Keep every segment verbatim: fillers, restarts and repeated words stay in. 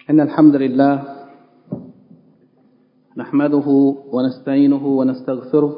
إن الحمد لله نحمده ونستعينه ونستغفره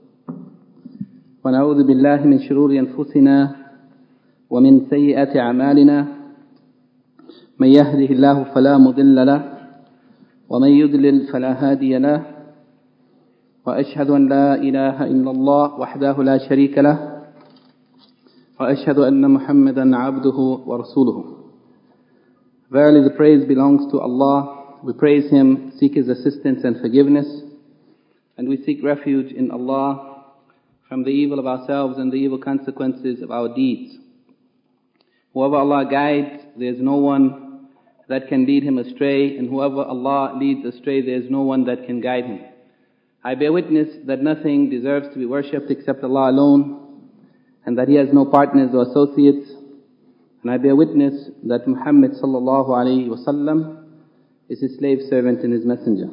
ونعوذ بالله من شرور أنفسنا ومن سيئات أعمالنا من يهده الله فلا مضل له ومن يضلل فلا هادي له وأشهد أن لا إله إلا الله وحده لا شريك له وأشهد أن محمدا عبده ورسوله. Verily the praise belongs to Allah. We praise Him, seek His assistance and forgiveness, and we seek refuge in Allah from the evil of ourselves and the evil consequences of our deeds. Whoever Allah guides, there is no one that can lead him astray, and whoever Allah leads astray, there is no one that can guide him. I bear witness that nothing deserves to be worshipped except Allah alone, and that He has no partners or associates. And I bear witness that Muhammad sallallahu alayhi wa sallam is His slave servant and His messenger.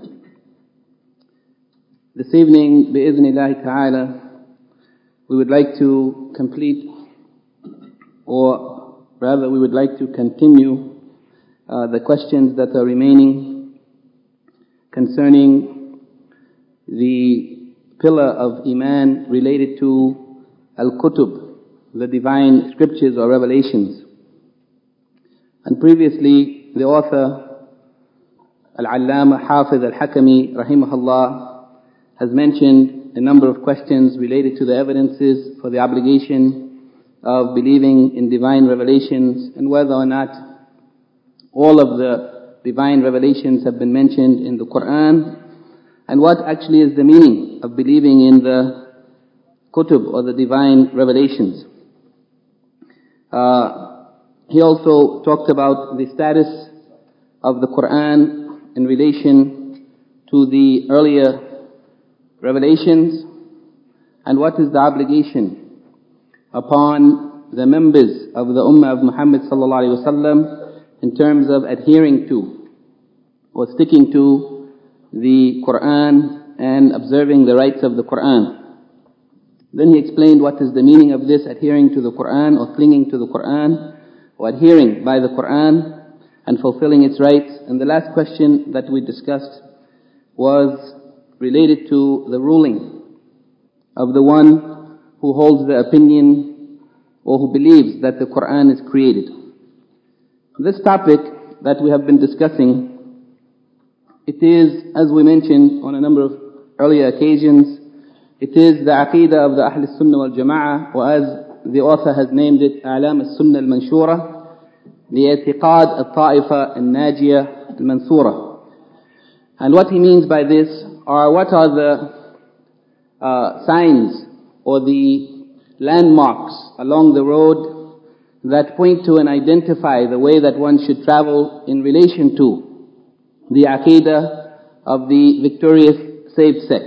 This evening, bi'idhnillahi ta'ala, we would like to complete, or rather we would like to continue uh, the questions that are remaining concerning the pillar of Iman related to Al-Kutub, the divine scriptures or revelations. And previously, the author, Al-Allama Hafiz Al-Hakami, rahimahullah, has mentioned a number of questions related to the evidences for the obligation of believing in divine revelations, and whether or not all of the divine revelations have been mentioned in the Qur'an, and what actually is the meaning of believing in the kutub or the divine revelations. Uh, He also talked about the status of the Qur'an in relation to the earlier revelations, and what is the obligation upon the members of the Ummah of Muhammad sallallahu alaihi wasallam in terms of adhering to or sticking to the Qur'an and observing the rights of the Qur'an. Then he explained what is the meaning of this, adhering to the Qur'an or clinging to the Qur'an, or adhering by the Qur'an and fulfilling its rights. And the last question that we discussed was related to the ruling of the one who holds the opinion or who believes that the Qur'an is created. This topic that we have been discussing, it is, as we mentioned on a number of earlier occasions, it is the aqeedah of the Ahl Sunnah wal Jama'ah, or as the author has named it, A'lam al-Sunnah al-Manshura, لِإِعْتِقَادِ الطَّائِفَةِ النَّاجِيَةِ الْمَنْصُورَةِ. And what he means by this are, what are the uh, signs or the landmarks along the road that point to and identify the way that one should travel in relation to the aqeedah of the victorious saved sect.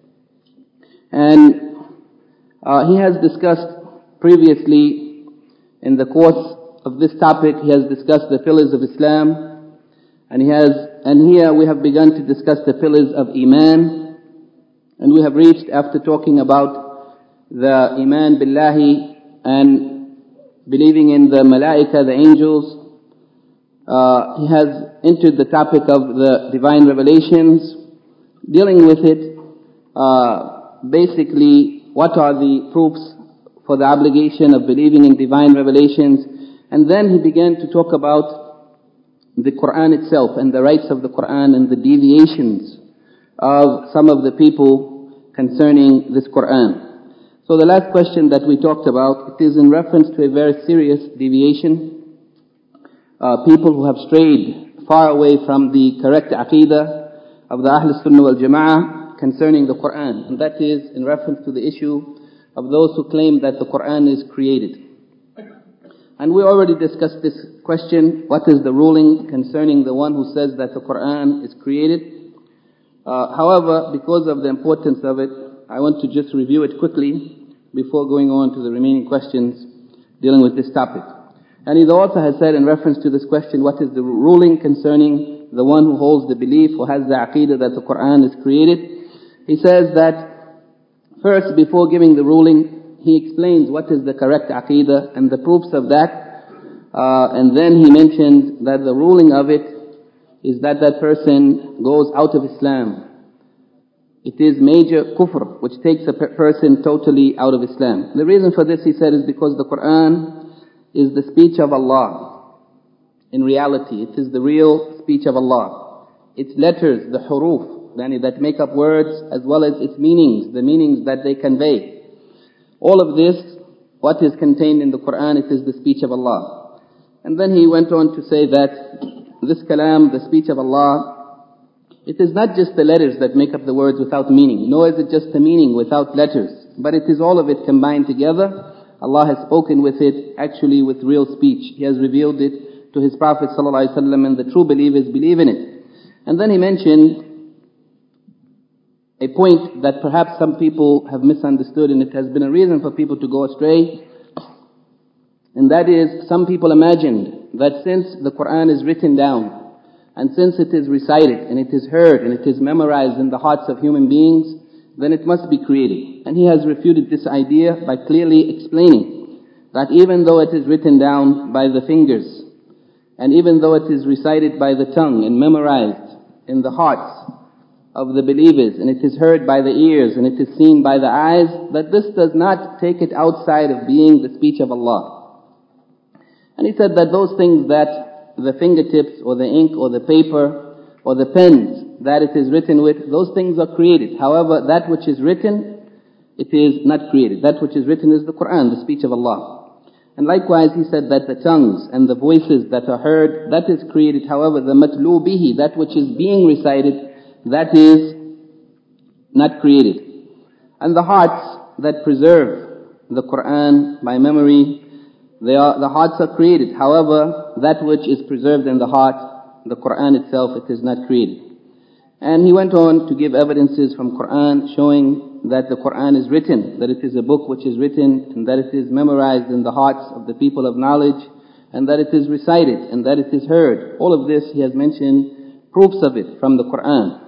And uh, he has discussed previously in the course of this topic, he has discussed the pillars of Islam, and he has, and here we have begun to discuss the pillars of Iman, and we have reached, after talking about the Iman Billahi and believing in the Malaika, the angels, uh, he has entered the topic of the divine revelations, dealing with it, uh, basically what are the proofs for the obligation of believing in divine revelations. And then he began to talk about the Qur'an itself and the rights of the Qur'an and the deviations of some of the people concerning this Qur'an. So the last question that we talked about, it is in reference to a very serious deviation. Uh, people who have strayed far away from the correct aqeedah of the Ahl Sunnah wal Jama'ah concerning the Qur'an. And that is in reference to the issue of those who claim that the Qur'an is created. And we already discussed this question, what is the ruling concerning the one who says that the Qur'an is created? Uh, however, because of the importance of it, I want to just review it quickly before going on to the remaining questions dealing with this topic. And the author has said in reference to this question, what is the ruling concerning the one who holds the belief or has the aqeedah that the Qur'an is created? He says that first, before giving the ruling, he explains what is the correct aqeedah and the proofs of that. Uh, and then he mentions that the ruling of it is that that person goes out of Islam. It is major kufr, which takes a per person totally out of Islam. The reason for this, he said, is because the Quran is the speech of Allah. In reality, it is the real speech of Allah. Its letters, the huruf, that make up words, as well as its meanings, the meanings that they convey. All of this, what is contained in the Quran, it is the speech of Allah. And then he went on to say that this kalam, the speech of Allah, it is not just the letters that make up the words without meaning, nor is it just the meaning without letters, but it is all of it combined together. Allah has spoken with it, actually with real speech. He has revealed it to His Prophet ﷺ, and the true believers believe in it. And then he mentioned a point that perhaps some people have misunderstood, and it has been a reason for people to go astray. And that is, some people imagined that since the Quran is written down, and since it is recited, and it is heard, and it is memorized in the hearts of human beings, then it must be created. And he has refuted this idea by clearly explaining that even though it is written down by the fingers, and even though it is recited by the tongue and memorized in the hearts of the believers, and it is heard by the ears, and it is seen by the eyes, that this does not take it outside of being the speech of Allah. And he said that those things that the fingertips or the ink or the paper or the pens that it is written with, those things are created. However, that which is written, it is not created. That which is written is the Quran, the speech of Allah. And likewise, he said that the tongues and the voices that are heard, that is created. However, the matlu bihi, that which is being recited, that is not created. And the hearts that preserve the Quran by memory, they are, the hearts are created. However, that which is preserved in the heart, the Quran itself, it is not created. And he went on to give evidences from Quran showing that the Quran is written, that it is a book which is written, and that it is memorized in the hearts of the people of knowledge, and that it is recited, and that it is heard. All of this, he has mentioned proofs of it from the Quran.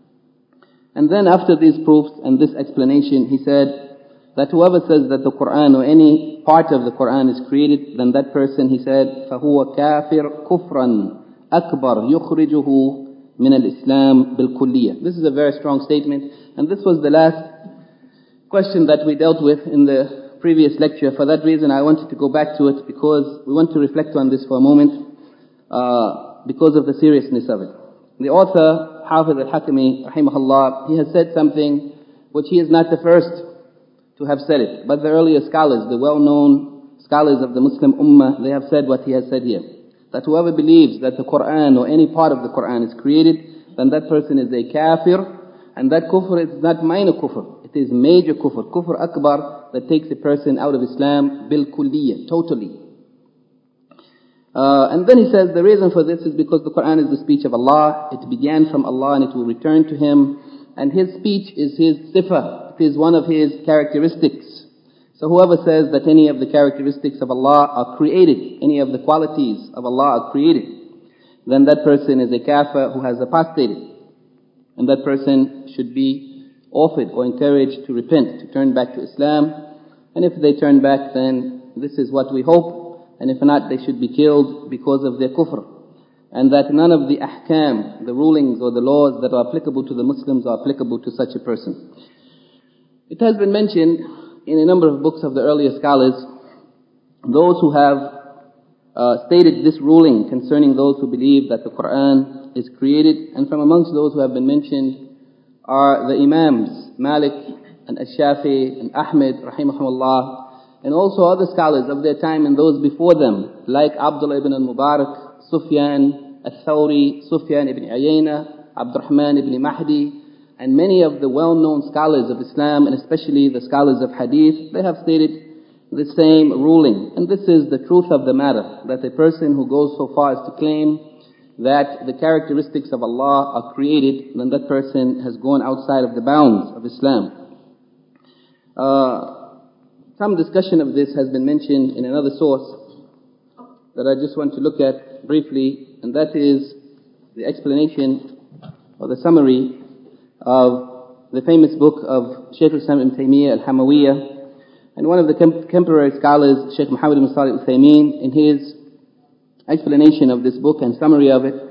And then after these proofs and this explanation, he said that whoever says that the Quran or any part of the Quran is created, then that person, he said, فَهُوَ كَافِرٌ كُفْرًا أَكْبَرْ يُخْرِجُهُ مِنَ الْإِسْلَامِ بِالْكُلِّيَّةِ. This is a very strong statement, and this was the last question that we dealt with in the previous lecture. For that reason, I wanted to go back to it, because we want to reflect on this for a moment, uh, because of the seriousness of it. The author, Hafiz al-Hakami, rahimahullah, he has said something which he is not the first to have said it, but the earlier scholars, the well-known scholars of the Muslim Ummah, they have said what he has said here. That whoever believes that the Quran or any part of the Quran is created, then that person is a kafir, and that kufr is not minor kufr, it is major kufr, kufr akbar, that takes a person out of Islam bil kulliyah, totally. Uh, and then he says the reason for this is because the Quran is the speech of Allah, it began from Allah and it will return to Him, and His speech is His sifah, it is one of His characteristics. So whoever says that any of the characteristics of Allah are created, any of the qualities of Allah are created, then that person is a kafir who has apostated. And that person should be offered or encouraged to repent, to turn back to Islam. And if they turn back, then this is what we hope. And if not, they should be killed because of their kufr. And that none of the ahkam, the rulings or the laws that are applicable to the Muslims are applicable to such a person. It has been mentioned in a number of books of the earlier scholars, those who have uh, stated this ruling concerning those who believe that the Quran is created. And from amongst those who have been mentioned are the Imams, Malik and Ash-Shafi and Ahmed, rahimahumullah, and also other scholars of their time and those before them, like Abdullah ibn al-Mubarak, Sufyan al-Thawri, Sufyan ibn Uyayna, Abdurrahman ibn Mahdi, and many of the well-known scholars of Islam, and especially the scholars of Hadith, they have stated the same ruling. And this is the truth of the matter, that a person who goes so far as to claim that the characteristics of Allah are created, then that person has gone outside of the bounds of Islam. Uh, some discussion of this has been mentioned in another source that I just want to look at briefly, and that is the explanation or the summary of the famous book of Shaykh al-Islam ibn Taymiyyah al-Hamawiyah, and one of the contemporary scholars, Shaykh Muhammad ibn Salih al-Uthaymeen, in his explanation of this book and summary of it,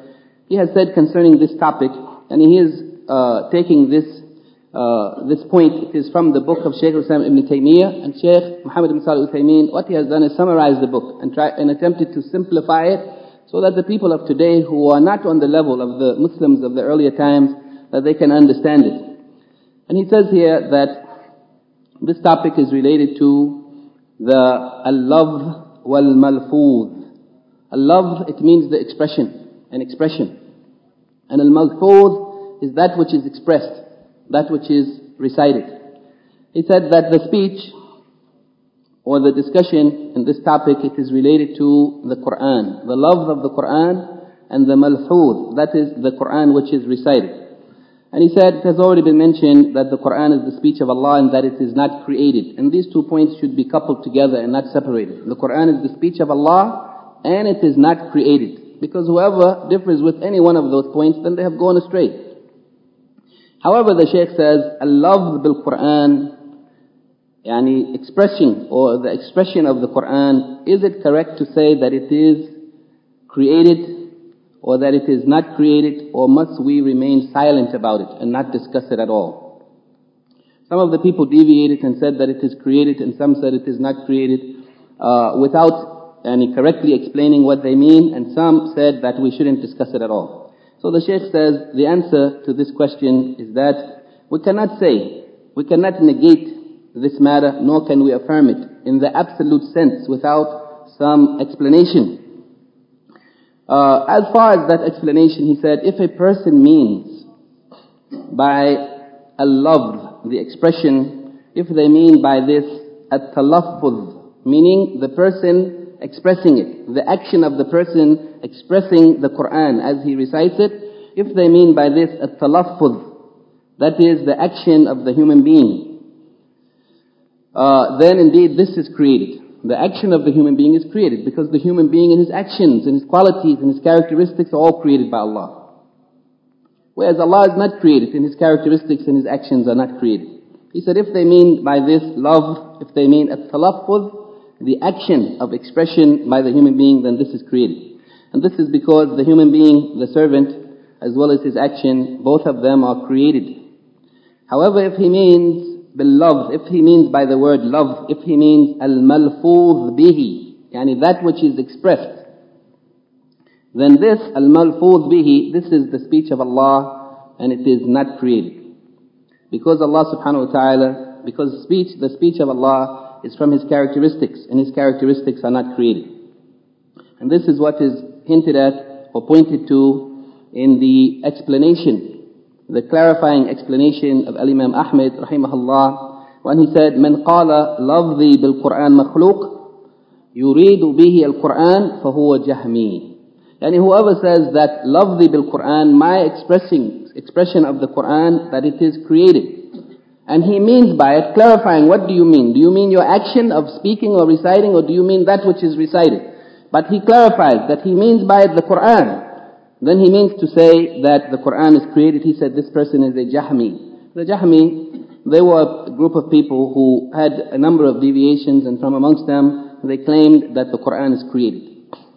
he has said concerning this topic, and he is uh, taking this uh, this point, it is from the book of Shaykh al-Islam ibn Taymiyyah, and Shaykh Muhammad ibn Salih al-Uthaymeen, what he has done is summarize the book and try and attempted to simplify it so that the people of today who are not on the level of the Muslims of the earlier times, that they can understand it. And he says here that this topic is related to the al-lafz wal-malfuz. Al-lafz, it means the expression, an expression. And al-malfuz is that which is expressed, that which is recited. He said that the speech or the discussion in this topic, it is related to the Quran, the lafz of the Quran, and the malfuz, that is the Quran which is recited. And he said, it has already been mentioned that the Quran is the speech of Allah and that it is not created. And these two points should be coupled together and not separated. The Quran is the speech of Allah and it is not created. Because whoever differs with any one of those points, then they have gone astray. However, the Shaykh says, al-lafz bil-Quran, yani expressing or the expression of the Quran, is it correct to say that it is created or that it is not created, or must we remain silent about it and not discuss it at all? Some of the people deviated and said that it is created, and some said it is not created, uh, without any correctly explaining what they mean, and some said that we shouldn't discuss it at all. So the Shaykh says the answer to this question is that we cannot say, we cannot negate this matter, nor can we affirm it in the absolute sense without some explanation. Uh, as far as that explanation, he said, if a person means by al-lafz, the expression, if they mean by this at-talaffuz, meaning the person expressing it, the action of the person expressing the Quran as he recites it, if they mean by this at-talaffuz, that is the action of the human being, uh, then indeed this is created. The action of the human being is created because the human being and his actions and his qualities and his characteristics are all created by Allah. Whereas Allah is not created and his characteristics and his actions are not created. He said if they mean by this love, if they mean at-talaffuz, the action of expression by the human being, then this is created. And this is because the human being, the servant, as well as his action, both of them are created. However, if he means bil-lafz, if he means by the word love, if he means al-malfuz bihi, yani that which is expressed, then this al-malfuz bihi, this is the speech of Allah and it is not created. Because Allah subhanahu wa ta'ala, because speech, the speech of Allah is from his characteristics and his characteristics are not created. And this is what is hinted at or pointed to in the explanation, the clarifying explanation of Al-Imam Ahmed rahimahullah, when he said, من قال لفظي بالقرآن مخلوق يريد به القرآن فهو جهمي. Yani whoever says that lafzi bil-Quran, my expressing, expression of the Quran, that it is created. And he means by it, clarifying, what do you mean? Do you mean your action of speaking or reciting, or do you mean that which is recited? But he clarifies that he means by it the Quran. Then he means to say that the Quran is created. He said this person is a Jahmi. The Jahmi, they were a group of people who had a number of deviations, and from amongst them, they claimed that the Quran is created.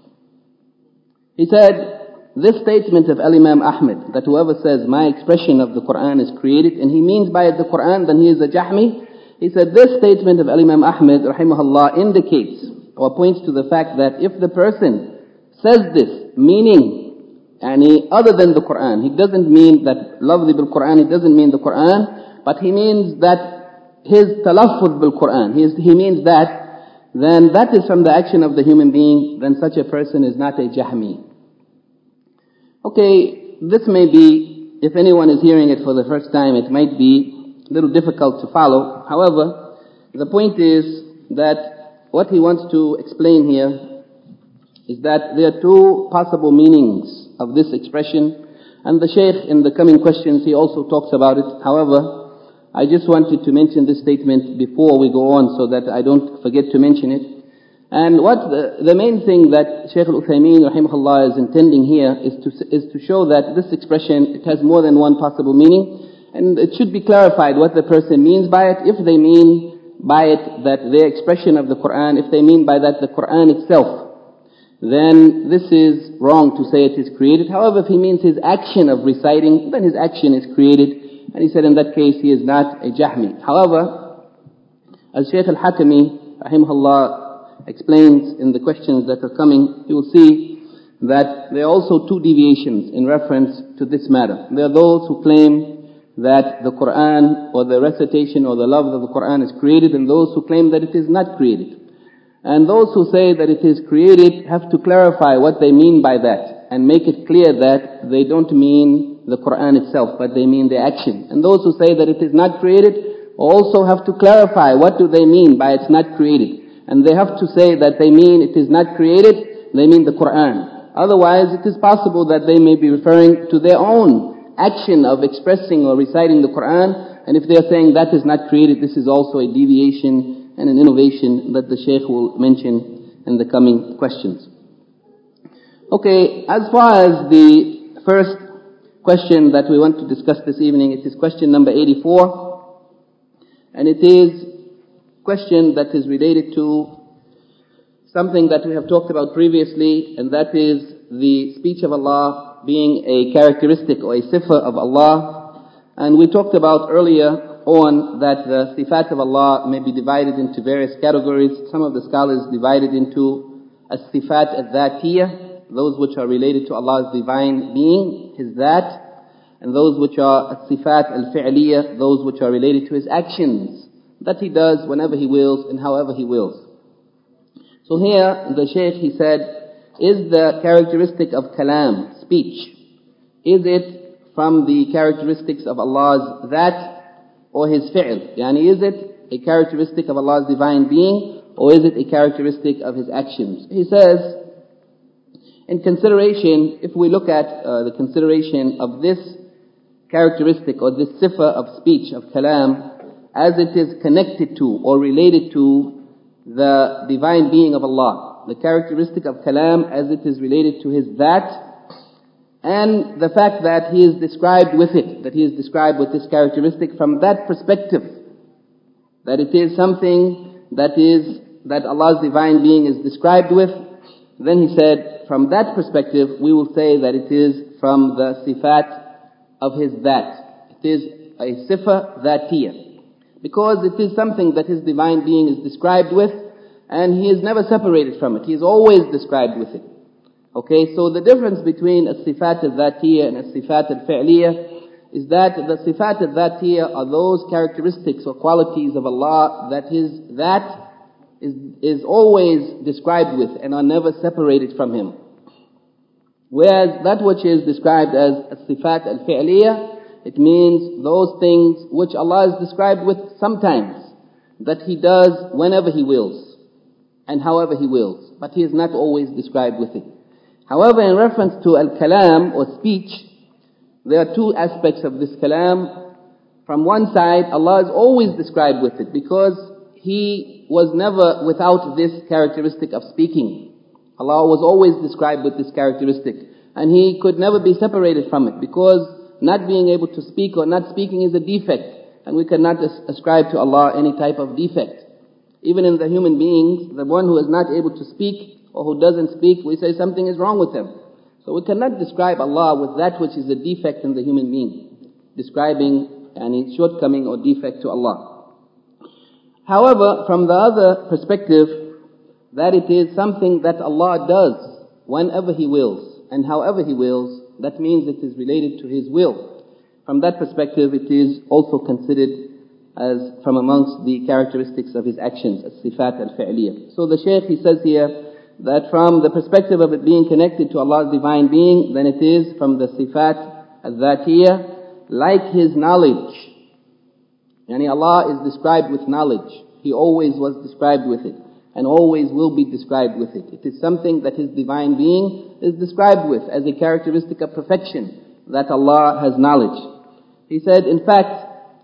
He said, this statement of Al-Imam Ahmed, that whoever says my expression of the Quran is created, and he means by it the Quran, then he is a Jahmi. He said, this statement of Al-Imam Ahmed, rahimahullah, indicates or points to the fact that if the person says this, meaning any other than the Quran, he doesn't mean that lafzi bil Quran, he doesn't mean the Quran, but he means that his talaffuz bil Quran, he, is, he means that, then that is from the action of the human being, then such a person is not a Jahmi. Okay, this may be, if anyone is hearing it for the first time, it might be a little difficult to follow. However, the point is that what he wants to explain here is that there are two possible meanings of this expression, and the Shaykh in the coming questions he also talks about it. However, I just wanted to mention this statement before we go on so that I don't forget to mention it. And what the, the main thing that Shaykh al-Uthaymeen rahimahullah is intending here is to is to show that this expression, it has more than one possible meaning, and it should be clarified what the person means by it. If they mean by it that their expression of the Quran, if they mean by that the Quran itself, then this is wrong to say it is created. However, if he means his action of reciting, then his action is created. And he said in that case he is not a Jahmi. However, as Shaykh al-Hakami, rahimahullah, explains in the questions that are coming, you will see that there are also two deviations in reference to this matter. There are those who claim that the Quran or the recitation or the love of the Quran is created, and those who claim that it is not created. And those who say that it is created have to clarify what they mean by that and make it clear that they don't mean the Quran itself, but they mean the action. And those who say that it is not created also have to clarify what do they mean by it's not created. And they have to say that they mean it is not created, they mean the Quran. Otherwise, it is possible that they may be referring to their own action of expressing or reciting the Quran. And if they are saying that is not created, this is also a deviation and an innovation that the Shaykh will mention in the coming questions. Okay, as far as the first question that we want to discuss this evening, it is question number eighty-four. And it is a question that is related to something that we have talked about previously, and that is the speech of Allah being a characteristic or a sifa of Allah. And we talked about earlier on that the sifat of Allah may be divided into various categories. Some of the scholars divided into as-sifat al-dhatiyah, those which are related to Allah's divine being, His dhat, and those which are as-sifat al-fi'liyah, those which are related to His actions, that He does whenever He wills and however He wills. So here the Shaykh, he said, is the characteristic of kalam, speech, is it from the characteristics of Allah's dhat or His fi'l? Yani, is it a characteristic of Allah's divine being, or is it a characteristic of His actions? He says, in consideration, if we look at uh, the consideration of this characteristic or this sifa of speech, of kalam, as it is connected to or related to the divine being of Allah, the characteristic of kalam as it is related to His dhat, and the fact that He is described with it, that He is described with this characteristic from that perspective, that it is something that is, that Allah's divine being is described with, then he said, from that perspective, we will say that it is from the sifat of His dhat. It is a sifa dhatiyah. Because it is something that His divine being is described with, and He is never separated from it. He is always described with it. Okay, so the difference between as-sifat al-dhatiyah and as-sifat al-fi'liyah is that the sifat al-dhatiyah are those characteristics or qualities of Allah that His that is, is always described with and are never separated from Him. Whereas that which is described as as-sifat al-fi'liyah, it means those things which Allah is described with sometimes, that He does whenever He wills and however He wills, but He is not always described with it. However, in reference to al-kalam or speech, there are two aspects of this kalam. From one side, Allah is always described with it because He was never without this characteristic of speaking. Allah was always described with this characteristic, and He could never be separated from it because not being able to speak or not speaking is a defect, and we cannot ascribe to Allah any type of defect. Even in the human beings, the one who is not able to speak or who doesn't speak, we say something is wrong with him. So we cannot describe Allah with that which is a defect in the human being, describing any shortcoming or defect to Allah. However, from the other perspective, that it is something that Allah does whenever He wills and however He wills, that means it is related to His will. From that perspective, it is also considered as from amongst the characteristics of His actions, as-sifat al-fi'liyah. So the Shaykh, he says here, that from the perspective of it being connected to Allah's divine being, then it is from the sifat al-dhatiyah, like His knowledge. Yani Allah is described with knowledge. He always was described with it, and always will be described with it. It is something that His divine being is described with as a characteristic of perfection, that Allah has knowledge. He said, in fact,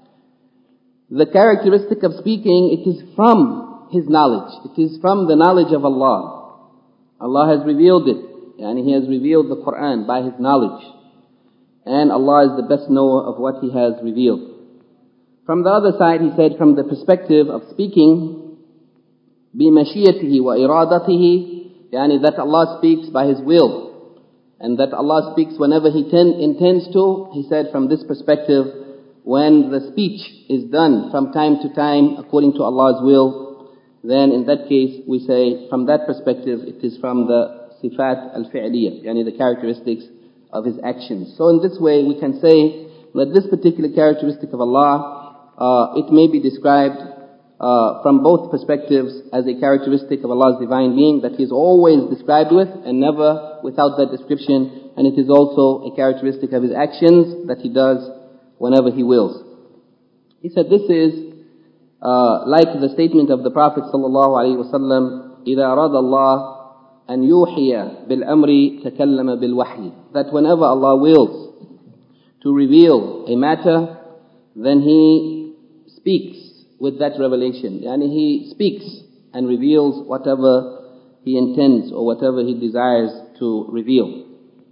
the characteristic of speaking, it is from His knowledge. It is from the knowledge of Allah. Allah has revealed it, and He has revealed the Quran by His knowledge. And Allah is the best knower of what He has revealed. From the other side, he said, from the perspective of speaking, بِمَشِيَتِهِ وَإِرَادَتِهِ, Yani that Allah speaks by His will, and that Allah speaks whenever He ten, intends to. He said from this perspective, when the speech is done from time to time according to Allah's will, then in that case we say from that perspective it is from the sifat al-fi'liyah, yani the characteristics of His actions. So in this way we can say that this particular characteristic of Allah, uh, it may be described uh, from both perspectives as a characteristic of Allah's divine being that He is always described with and never without that description, and it is also a characteristic of His actions that He does whenever He wills. He said this is uh, like the statement of the Prophet sallallahu alaihi wasallam, إِذَا أَرَادَ اللَّهُ أَنْ يُوحِيَ بِالْأَمْرِ تَكَلَّمَ بِالْوَحْيِ. That whenever Allah wills to reveal a matter, then He speaks with that revelation. Yani He speaks and reveals whatever He intends or whatever He desires to reveal.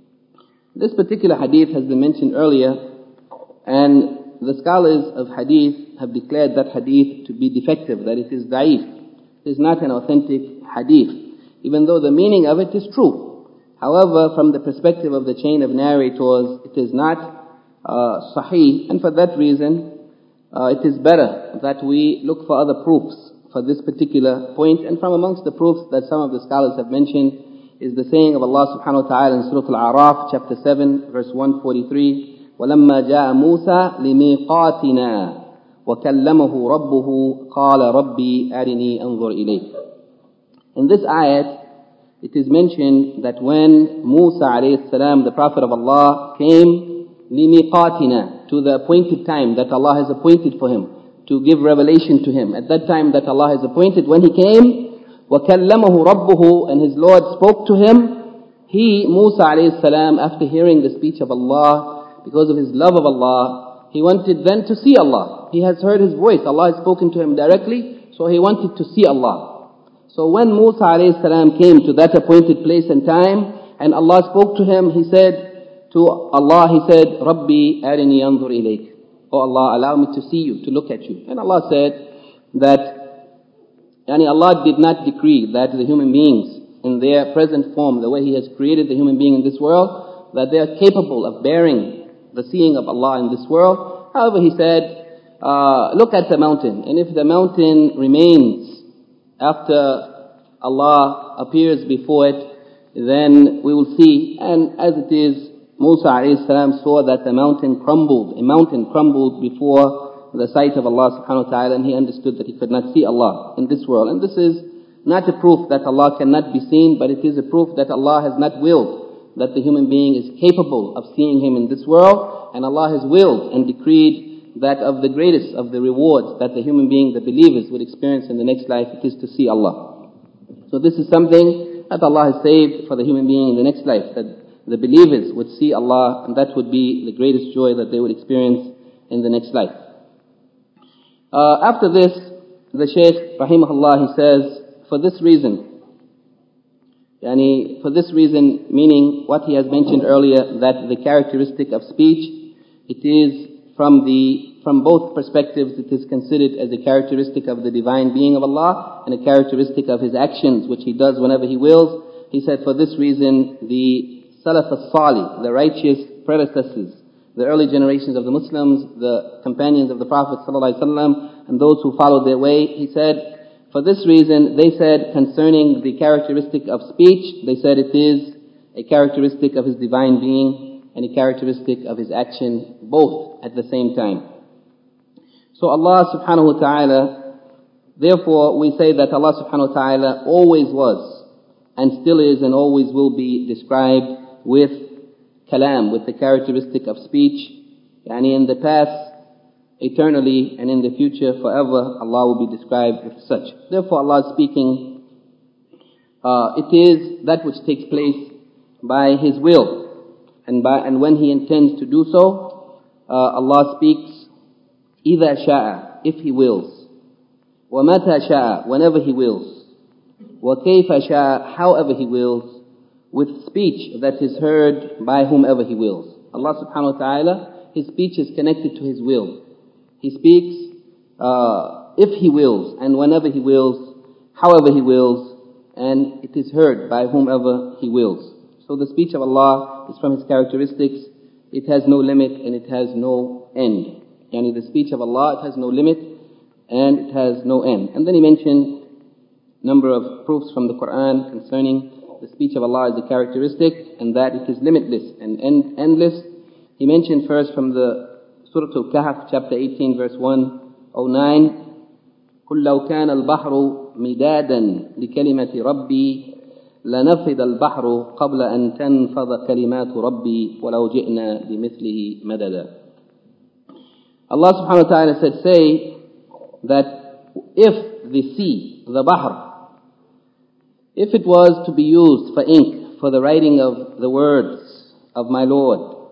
This particular hadith has been mentioned earlier, and the scholars of hadith have declared that hadith to be defective, that it is da'if. It is not an authentic hadith, even though the meaning of it is true. However, from the perspective of the chain of narrators, it is not uh, sahih, and for that reason, uh, it is better that we look for other proofs for this particular point. And from amongst the proofs that some of the scholars have mentioned is the saying of Allah subhanahu wa ta'ala in Surah Al-A'raf, chapter seven, verse one forty-three, وَلَمَّا جَاءَ مُوسَى لِمِيقَاتِنَا وَكَلَّمَهُ رَبُّهُ قَالَ رَبِّي أَرِنِي أَنظُرْ إِلَيْكَ. In this ayat, it is mentioned that when Musa alayhi salam, the Prophet of Allah, came لِمِيقَاتِنَا, to the appointed time that Allah has appointed for him, to give revelation to him, at that time that Allah has appointed, when he came, وَكَلَّمَهُ رَبُّهُ, and his Lord spoke to him, he, Musa alayhi salam, after hearing the speech of Allah, because of his love of Allah, he wanted then to see Allah. He has heard His voice. Allah has spoken to him directly, so he wanted to see Allah. So when Musa alayhi salam came to that appointed place and time, and Allah spoke to him, he said to Allah, he said, Rabbi arini anzur ilayk. Oh Allah, allow me to see you, to look at you. And Allah said that, yani Allah did not decree that the human beings in their present form, the way He has created the human being in this world, that they are capable of bearing the seeing of Allah in this world. However, He said, uh, look at the mountain, and if the mountain remains after Allah appears before it, then we will see. And as it is, Musa alayhi salam saw that the mountain crumbled, a mountain crumbled before the sight of Allah subhanahu wa ta'ala, and he understood that he could not see Allah in this world. And this is not a proof that Allah cannot be seen, but it is a proof that Allah has not willed that the human being is capable of seeing Him in this world, and Allah has willed and decreed that of the greatest of the rewards that the human being, the believers, would experience in the next life, it is to see Allah. So this is something that Allah has saved for the human being in the next life, that the believers would see Allah, and that would be the greatest joy that they would experience in the next life. Uh, after this, the Shaykh, rahimahullah, he says, for this reason, Yani, for this reason, meaning what he has mentioned earlier, that the characteristic of speech, it is from the, from both perspectives, it is considered as a characteristic of the divine being of Allah, and a characteristic of His actions, which He does whenever He wills. He said, for this reason, the Salaf as-Salih, the righteous predecessors, the early generations of the Muslims, the companions of the Prophet ﷺ, and those who followed their way, he said, for this reason, they said concerning the characteristic of speech, they said it is a characteristic of His divine being and a characteristic of His action, both at the same time. So Allah subhanahu wa ta'ala, therefore we say that Allah subhanahu wa ta'ala always was and still is and always will be described with kalam, with the characteristic of speech. Yani in the past, eternally, and in the future, forever, Allah will be described with such. Therefore, Allah is speaking, uh, it is that which takes place by His will, and by and when He intends to do so, uh, Allah speaks, إِذَا شَاءَ, if He wills, وَمَتَى شَاءَ, whenever He wills, وَكَيْفَ شَاءَ, however He wills, with speech that is heard by whomever He wills. Allah subhanahu wa ta'ala, His speech is connected to His will. He speaks uh, if He wills, and whenever He wills, however He wills, and it is heard by whomever He wills. So the speech of Allah is from His characteristics. It has no limit and it has no end. Yani the speech of Allah, it has no limit and it has no end. And then He mentioned a number of proofs from the Quran concerning the speech of Allah as a characteristic and that it is limitless and end, endless. He mentioned first from the Surah Al-Kahf, chapter eighteen, verse one oh nine, قُلْ لَوْ كَانَ الْبَحْرُ مِدَادًا لِكَلِمَةِ رَبِّي لَنَفِدَ الْبَحْرُ قَبْلَ أَن تَنْفَضَ كَلِمَاتُ رَبِّي وَلَوْ جِئْنَا بِمِثْلِهِ مَدَدًا. Allah subhanahu wa ta'ala said, say that if the sea, the Bahr, if it was to be used for ink, for the writing of the words of my Lord,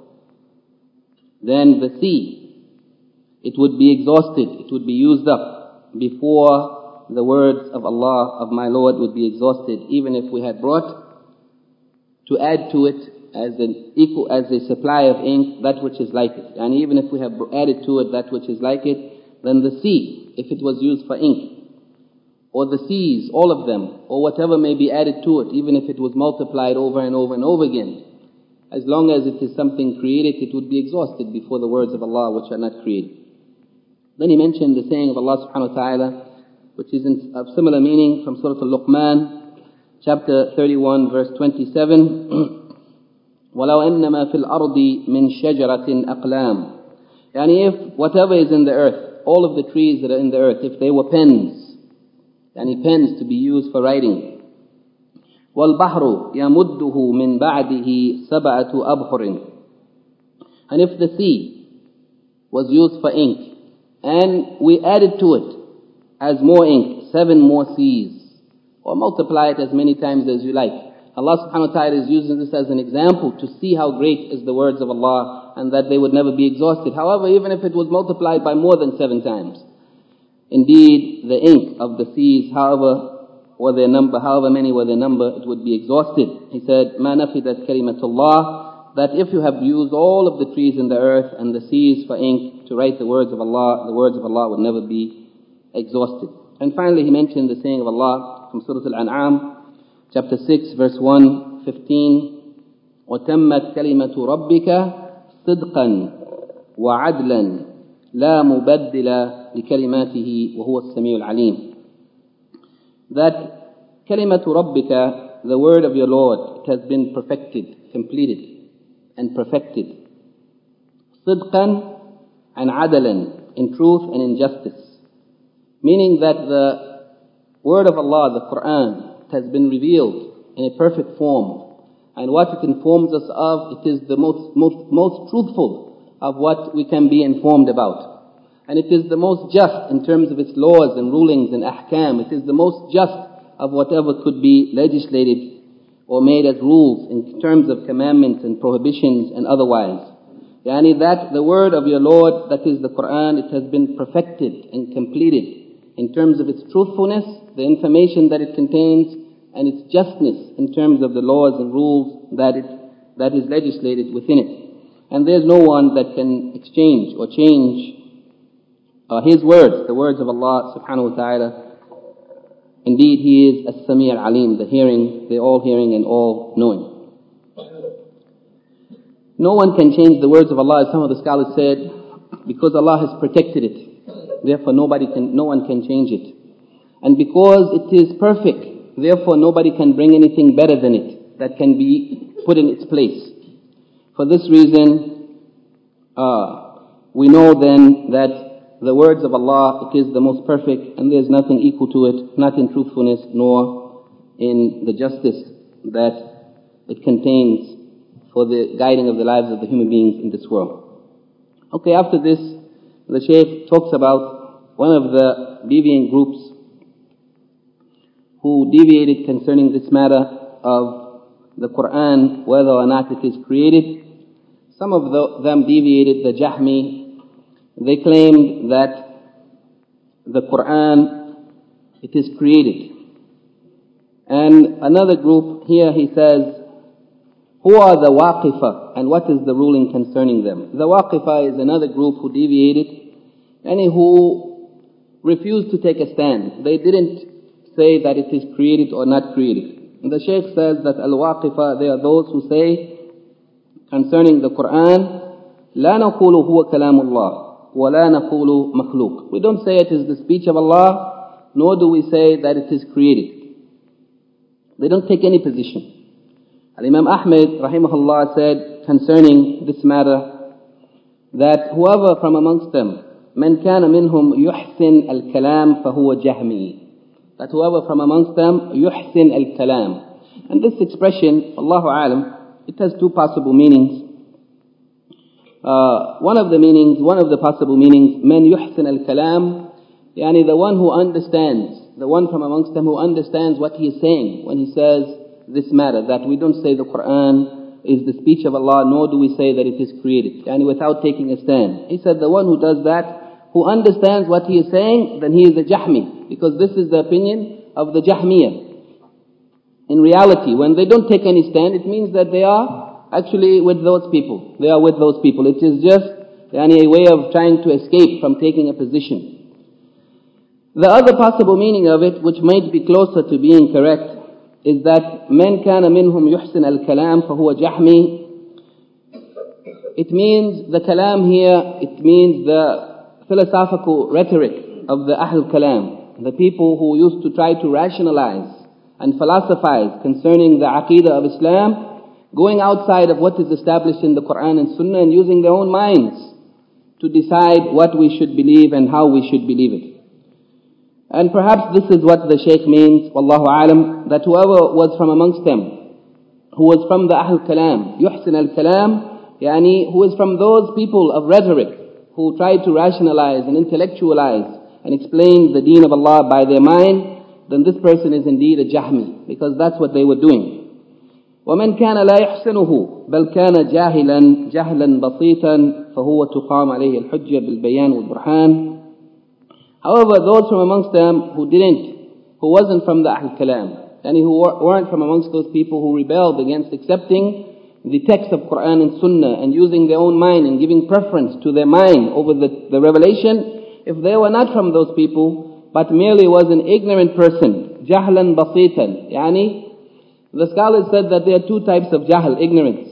then the sea, it would be exhausted, it would be used up before the words of Allah, of my Lord, would be exhausted, even if we had brought to add to it as an equal, as a supply of ink, that which is like it. And even if we have added to it that which is like it, then the sea, if it was used for ink, or the seas, all of them, or whatever may be added to it, even if it was multiplied over and over and over again, as long as it is something created, it would be exhausted before the words of Allah which are not created. Then He mentioned the saying of Allah subhanahu wa ta'ala, which is in, of similar meaning from Surah Al-Luqman, chapter thirty-one, verse twenty-seven, وَلَوْ أَنَّمَا فِي الْأَرْضِ مِنْ شَجَرَةٍ أَقْلَامٍ. Yani if whatever is in the earth, all of the trees that are in the earth, if they were pens, yani pens to be used for writing, وَالْبَحْرُ يَمُدُّهُ مِنْ بَعْدِهِ سَبْعَةُ أَبْحُرٍ. And if the sea was used for ink, and we added to it as more ink, seven more seas, or multiply it as many times as you like. Allah subhanahu wa ta'ala is using this as an example to see how great is the words of Allah and that they would never be exhausted. However, even if it was multiplied by more than seven times, indeed the ink of the seas, however were their number, however many were their number, it would be exhausted. He said, مَا نَفِدَتْ كَلِمَةُ اللَّهِ, that if you have used all of the trees in the earth and the seas for ink to write the words of Allah, the words of Allah would never be exhausted. And finally He mentioned the saying of Allah from Surah Al-An'am, chapter six, verse one fifteen, وَتَمَّتْ كَلِمَةُ رَبِّكَ صِدْقًا وَعَدْلًا لَا مُبَدِّلَ لِكَلِمَاتِهِ وَهُوَ السَّمِيعُ الْعَلِيمُ. That kalimatu rabbika, the word of your Lord, it has been perfected, completed and perfected. Sidqan and adalan, in truth and in justice. Meaning that the word of Allah, the Quran, it has been revealed in a perfect form. And what it informs us of, it is the most, most, most truthful of what we can be informed about. And it is the most just in terms of its laws and rulings and ahkam. It is the most just of whatever could be legislated or made as rules in terms of commandments and prohibitions and otherwise. Yani that the word of your Lord, that is the Quran, it has been perfected and completed in terms of its truthfulness, the information that it contains, and its justness in terms of the laws and rules that it that is legislated within it. And there's no one that can exchange or change Uh, His words, the words of Allah subhanahu wa ta'ala. Indeed, He is As-Sami' Al-Alim, the hearing, the all-hearing and all-knowing. No one can change the words of Allah, as some of the scholars said, because Allah has protected it. Therefore, nobody can, no one can change it. And because it is perfect, therefore nobody can bring anything better than it that can be put in its place. For this reason, uh, we know then that the words of Allah, it is the most perfect, and there is nothing equal to it, not in truthfulness nor in the justice that it contains for the guiding of the lives of the human beings in this world. Okay, after this, the Shaykh talks about one of the deviant groups who deviated concerning this matter of the Quran, whether or not it is created. Some of the, them deviated, the Jahmi. They claimed that the Quran, it is created. And another group, here he says, who are the Waqifa and what is the ruling concerning them? The Waqifa is another group who deviated and who refused to take a stand. They didn't say that it is created or not created. And the Shaykh says that al-waqifa, they are those who say concerning the Quran, لا نقول هو كلام الله ولا نقول مخلوق. We don't say it is the speech of Allah, nor do we say that it is created. They don't take any position. Al-Imam Ahmed rahimahullah said concerning this matter that whoever from amongst them, من كان منهم يحسن الكلام فهو جهمي. That whoever from amongst them يحسن الكلام. And this expression, Allahu Alam, it has two possible meanings. Uh, one of the meanings, one of the possible meanings, من يحسن الكلام, yani the one who understands, the one from amongst them who understands what he is saying when he says this matter, that we don't say the Quran is the speech of Allah, nor do we say that it is created, yani without taking a stand. He said the one who does that, who understands what he is saying, then he is a Jahmi, because this is the opinion of the Jahmiyyah. In reality, when they don't take any stand, it means that they are actually with those people. They are with those people. It is just yani, a way of trying to escape from taking a position. The other possible meaning of it, which might be closer to being correct, is that من كان منهم يحسن الكلام فهو جحمي. It means the kalam here, it means the philosophical rhetoric of the Ahl Kalam, the people who used to try to rationalize and philosophize concerning the Aqidah of Islam, going outside of what is established in the Quran and Sunnah and using their own minds to decide what we should believe and how we should believe it. And perhaps this is what the Shaykh means, Wallahu Alam, that whoever was from amongst them, who was from the Ahl Kalam, Yuhsin al-Kalam, yani who is from those people of rhetoric, who try to rationalize and intellectualize and explain the deen of Allah by their mind, then this person is indeed a Jahmi, because that's what they were doing. ومن كان لا يحسنه بل كان جاهلا جهلا بسيطا فهو تقام عليه الحجة بالبيان والبرهان. However, those from amongst them who didn't, who wasn't from the Ahl Kalam, and who weren't from amongst those people who rebelled against accepting the text of Quran and Sunnah and using their own mind and giving preference to their mind over the, the revelation, if they were not from those people, but merely was an ignorant person, jahlan basitan, yani the scholars said that there are two types of jahl, ignorance.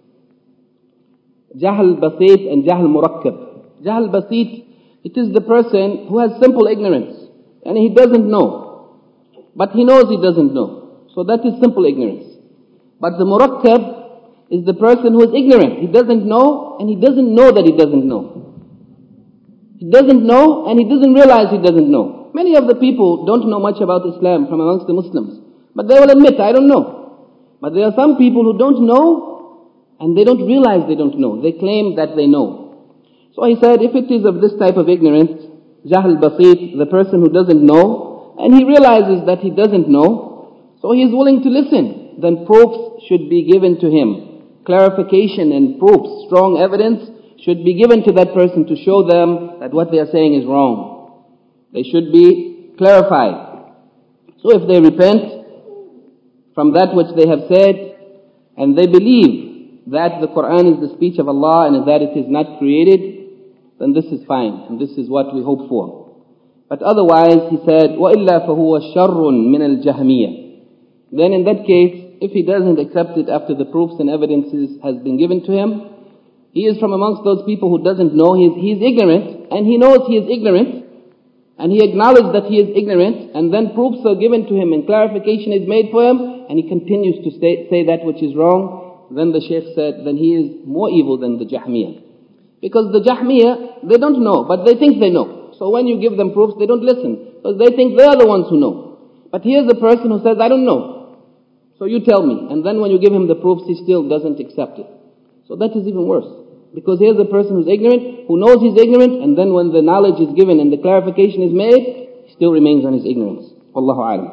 Jahl basit and jahl murakkab. Jahl basit, it is the person who has simple ignorance and he doesn't know. But he knows he doesn't know. So that is simple ignorance. But the murakkab is the person who is ignorant. He doesn't know and he doesn't know that he doesn't know. He doesn't know and he doesn't realize he doesn't know. Many of the people don't know much about Islam from amongst the Muslims. But they will admit, I don't know. But there are some people who don't know and they don't realize they don't know. They claim that they know. So he said, if it is of this type of ignorance, Jahl Basit, the person who doesn't know, and he realizes that he doesn't know, so he is willing to listen, then proofs should be given to him. Clarification and proofs, strong evidence should be given to that person to show them that what they are saying is wrong. They should be clarified. So if they repent from that which they have said, and they believe that the Quran is the speech of Allah and that it is not created, then this is fine, and this is what we hope for. But otherwise, he said, وَإِلَّا فَهُوَ شَرٌّ مِنَ الْجَهْمِيَّةِ. Then in that case, if he doesn't accept it after the proofs and evidences has been given to him, he is from amongst those people who doesn't know, he is, he is ignorant, and he knows he is ignorant, and he acknowledged that he is ignorant, and then proofs are given to him and clarification is made for him, and he continues to say, say that which is wrong, then the Shaykh said, then he is more evil than the Jahmiyyah. Because the Jahmiyyah, they don't know, but they think they know. So when you give them proofs, they don't listen, because they think they are the ones who know. But here's a person who says, I don't know. So you tell me. And then when you give him the proofs, he still doesn't accept it. So that is even worse. Because here's a person who's ignorant, who knows he's ignorant, and then when the knowledge is given and the clarification is made, he still remains on his ignorance. Wallahu alam.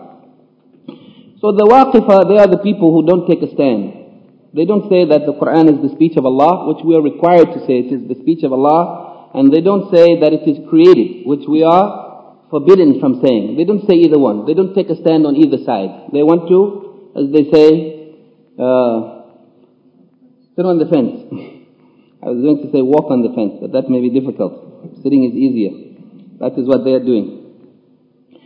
So the waqifa, they are the people who don't take a stand. They don't say that the Quran is the speech of Allah, which we are required to say it is the speech of Allah, and they don't say that it is created, which we are forbidden from saying. They don't say either one. They don't take a stand on either side. They want to, as they say, uh, sit on the fence. I was going to say walk on the fence, but that may be difficult. Sitting is easier. That is what they are doing.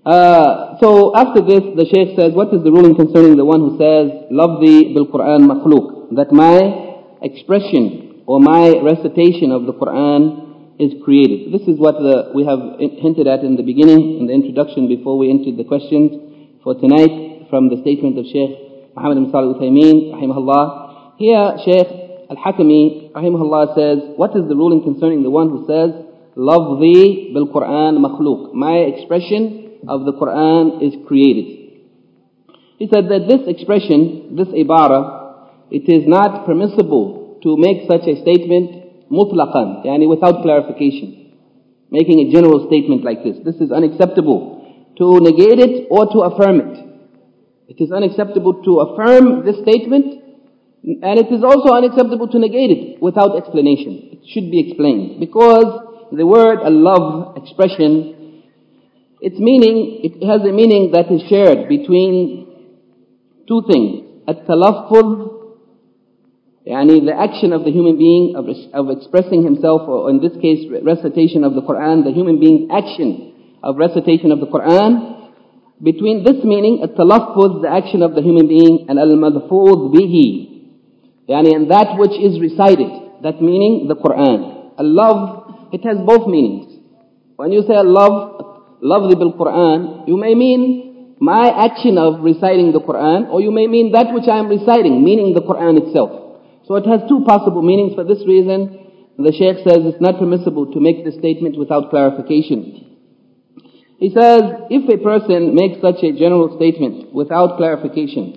Uh, so after this, the Shaykh says, what is the ruling concerning the one who says, lafzi bil Quran makhluq, that my expression or my recitation of the Quran is created. This is what the, we have hinted at in the beginning, in the introduction before we entered the questions for tonight, from the statement of Shaykh Muhammad ibn Salih al-Uthaymeen, rahimahullah. Here, Shaykh al-Hakami, rahimahullah, says, what is the ruling concerning the one who says, lafzi bil Quran makhluq, my expression of the Quran is created. He said that this expression, this ibara, it is not permissible to make such a statement mutlaqan, yani without clarification. Making a general statement like this. This is unacceptable. To negate it or to affirm it. It is unacceptable to affirm this statement, and it is also unacceptable to negate it without explanation. It should be explained. Because the word love expression, its meaning, it has a meaning that is shared between two things. At-talaffuz, yani the action of the human being of, of expressing himself, or in this case recitation of the Quran, the human being's action of recitation of the Quran. Between this meaning, at-talaffuz, the action of the human being, and al-madfuz bihi, yani and that which is recited, that meaning the Quran. Al-love, it has both meanings. When you say al-love, lafzi bil Quran, you may mean my action of reciting the Quran, or you may mean that which I am reciting, meaning the Quran itself. So it has two possible meanings. For this reason, the Shaykh says it's not permissible to make this statement without clarification. He says, if a person makes such a general statement without clarification,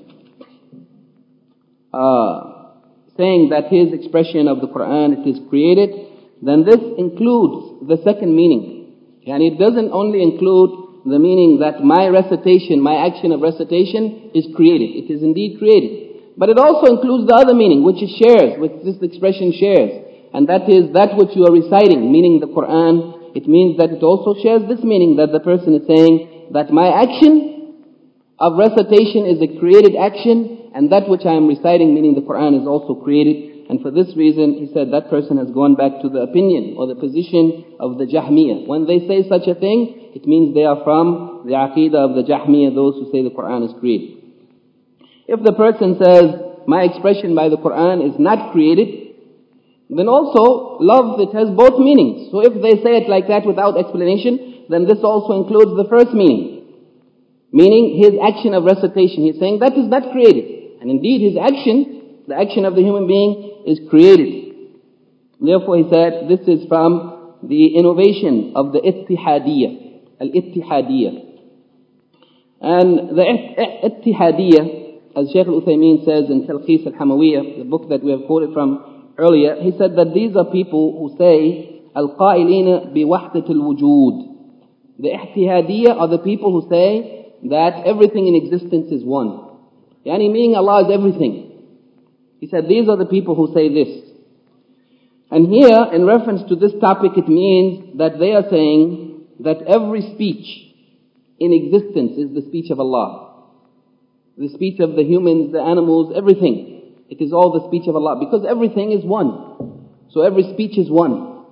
uh, saying that his expression of the Quran, it is created, then this includes the second meaning. And it doesn't only include the meaning that my recitation, my action of recitation is created. It is indeed created. But it also includes the other meaning, which it shares, which this expression shares. And that is that which you are reciting, meaning the Quran. It means that it also shares this meaning, that the person is saying that my action of recitation is a created action, and that which I am reciting, meaning the Quran, is also created. And for this reason, he said that person has gone back to the opinion or the position of the Jahmiyyah. When they say such a thing, it means they are from the aqidah of the Jahmiyyah, those who say the Quran is created. If the person says, my expression by the Quran is not created, then also, love, it has both meanings. So if they say it like that without explanation, then this also includes the first meaning. Meaning his action of recitation. He's saying that is not created. And indeed his action, the action of the human being, is created. Therefore he said, this is from the innovation of the Ittihadiyya. Al-Ittihadiyya. And the Ittihadiyya, as Shaykh al-Uthaymeen says in Talqis al-Hamawiyya, the book that we have quoted from earlier, he said that these are people who say al-qa'ilina bi wahdat al-wujud. The ihtihadiyya are the people who say that everything in existence is one. Yani meaning Allah is everything. He said these are the people who say this. And here, in reference to this topic, it means that they are saying that every speech in existence is the speech of Allah. The speech of the humans, the animals, everything. It is all the speech of Allah, because everything is one. So every speech is one.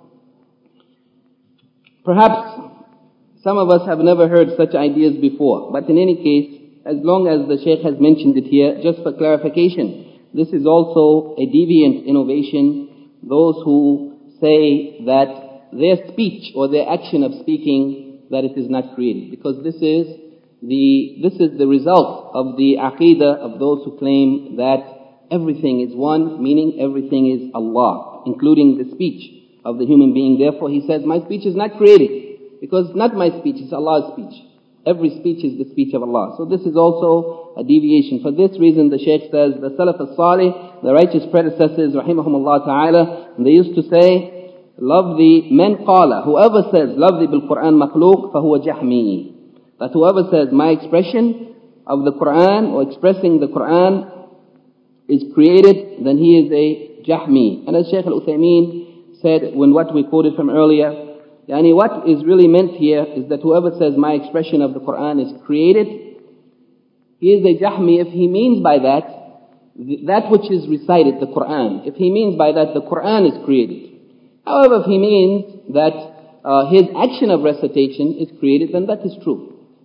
Perhaps some of us have never heard such ideas before, but in any case, as long as the Shaykh has mentioned it here, just for clarification, this is also a deviant innovation. Those who say that their speech or their action of speaking, that it is not created, because this is the this is the result of the aqidah of those who claim that everything is one, meaning everything is Allah, including the speech of the human being. Therefore, he says, my speech is not created, because not my speech, it's Allah's speech. Every speech is the speech of Allah. So this is also a deviation. For this reason, the Shaykh says, the Salaf al-Salih, the righteous predecessors, rahimahumullah ta'ala, they used to say, love the man qala, whoever says, love the bil Quran makhluq, fahuwa jahmi. That whoever says, my expression of the Quran, or expressing the Quran, is created, then he is a Jahmi. And as Shaykh al-Uthaymeen said, when what we quoted from earlier, yani what is really meant here is that whoever says my expression of the Quran is created, he is a Jahmi if he means by that, that which is recited, the Quran. If he means by that, the Quran is created. However, if he means that uh, his action of recitation is created, then that is true.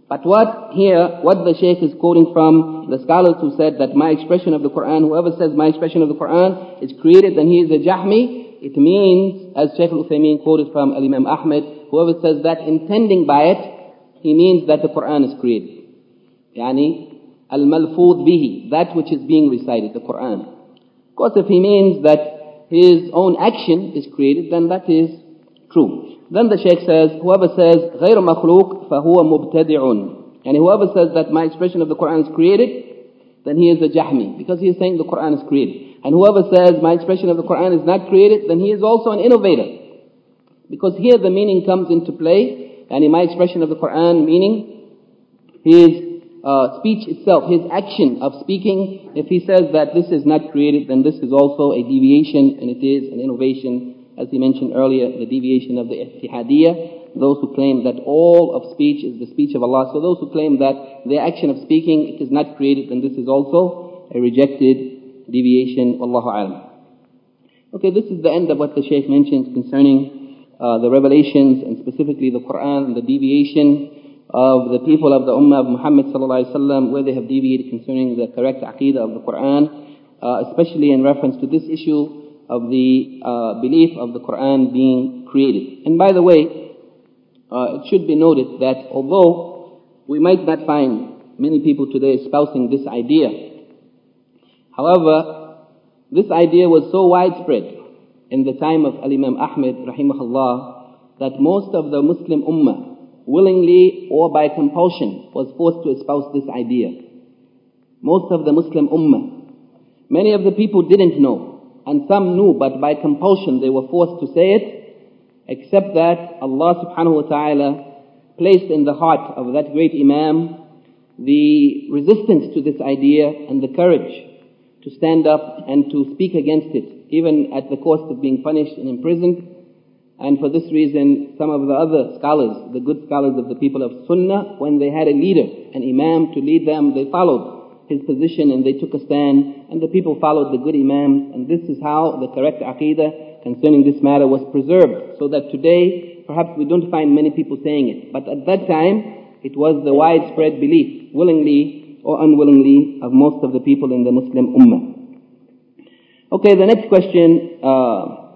But what here, what the Shaykh is quoting from the scholars who said that my expression of the Quran, whoever says my expression of the Quran is created, then he is a Jahmi. It means, as Shaykh al-Uthaymeen quoted from Imam Ahmed, whoever says that intending by it, he means that the Quran is created. Yani, al-malfud bihi, that which is being recited, the Quran. Of course, if he means that his own action is created, then that is true. Then the Shaykh says, whoever says, غَيْرُ مَخْلُوقٍ فَهُوَ مُبْتَدِعٌ. And whoever says that my expression of the Quran is created, then he is a Jahmi, because he is saying the Quran is created. And whoever says my expression of the Quran is not created, then he is also an innovator. Because here the meaning comes into play, and in my expression of the Quran, meaning his uh, speech itself, his action of speaking, if he says that this is not created, then this is also a deviation, and it is an innovation. As he mentioned earlier, the deviation of the Ittihadiyya, those who claim that all of speech is the speech of Allah. So those who claim that their action of speaking, it is not created, then this is also a rejected deviation. Wallahu a'lam. Okay, this is the end of what the Shaykh mentioned concerning uh, the revelations, and specifically the Quran, and the deviation of the people of the Ummah of Muhammad sallallahu alaihi wasallam, where they have deviated concerning the correct Aqidah of the Quran, uh, especially in reference to this issue of the uh, belief of the Quran being created. And by the way, uh, it should be noted that although we might not find many people today espousing this idea, however, this idea was so widespread in the time of Al-Imam Ahmed rahimahullah that most of the Muslim Ummah, willingly or by compulsion, was forced to espouse this idea. Most of the Muslim Ummah. Many of the people didn't know, and some knew, but by compulsion they were forced to say it, except that Allah subhanahu wa ta'ala placed in the heart of that great Imam the resistance to this idea and the courage to stand up and to speak against it, even at the cost of being punished and imprisoned. And for this reason, some of the other scholars, the good scholars of the people of Sunnah, when they had a leader, an Imam to lead them, they followed his position and they took a stand, and the people followed the good Imams, and this is how the correct Aqidah concerning this matter was preserved, so that today perhaps we don't find many people saying it, but at that time it was the widespread belief, willingly or unwillingly, of most of the people in the Muslim Ummah. Okay, the next question uh,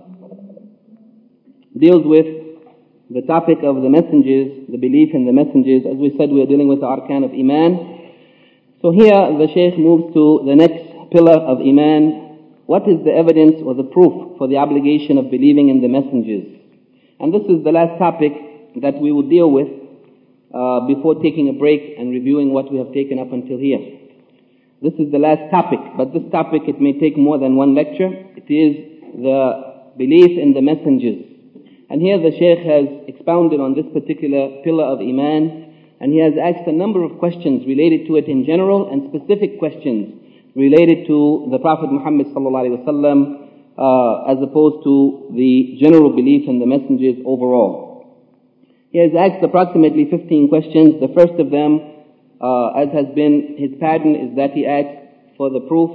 deals with the topic of the messengers, the belief in the messengers. As we said, we are dealing with the arkan of Iman. So here the Shaykh moves to the next pillar of Iman. What is the evidence or the proof for the obligation of believing in the messengers? And this is the last topic that we will deal with uh, before taking a break and reviewing what we have taken up until here. This is the last topic, but this topic, it may take more than one lecture. It is the belief in the messengers. And here the Shaykh has expounded on this particular pillar of Iman, and he has asked a number of questions related to it in general, and specific questions related to the Prophet Muhammad sallallahu alaihi wasallam, uh, as opposed to the general belief in the messengers overall. He has asked approximately fifteen questions. The first of them, uh, as has been his pattern, is that he asks for the proof.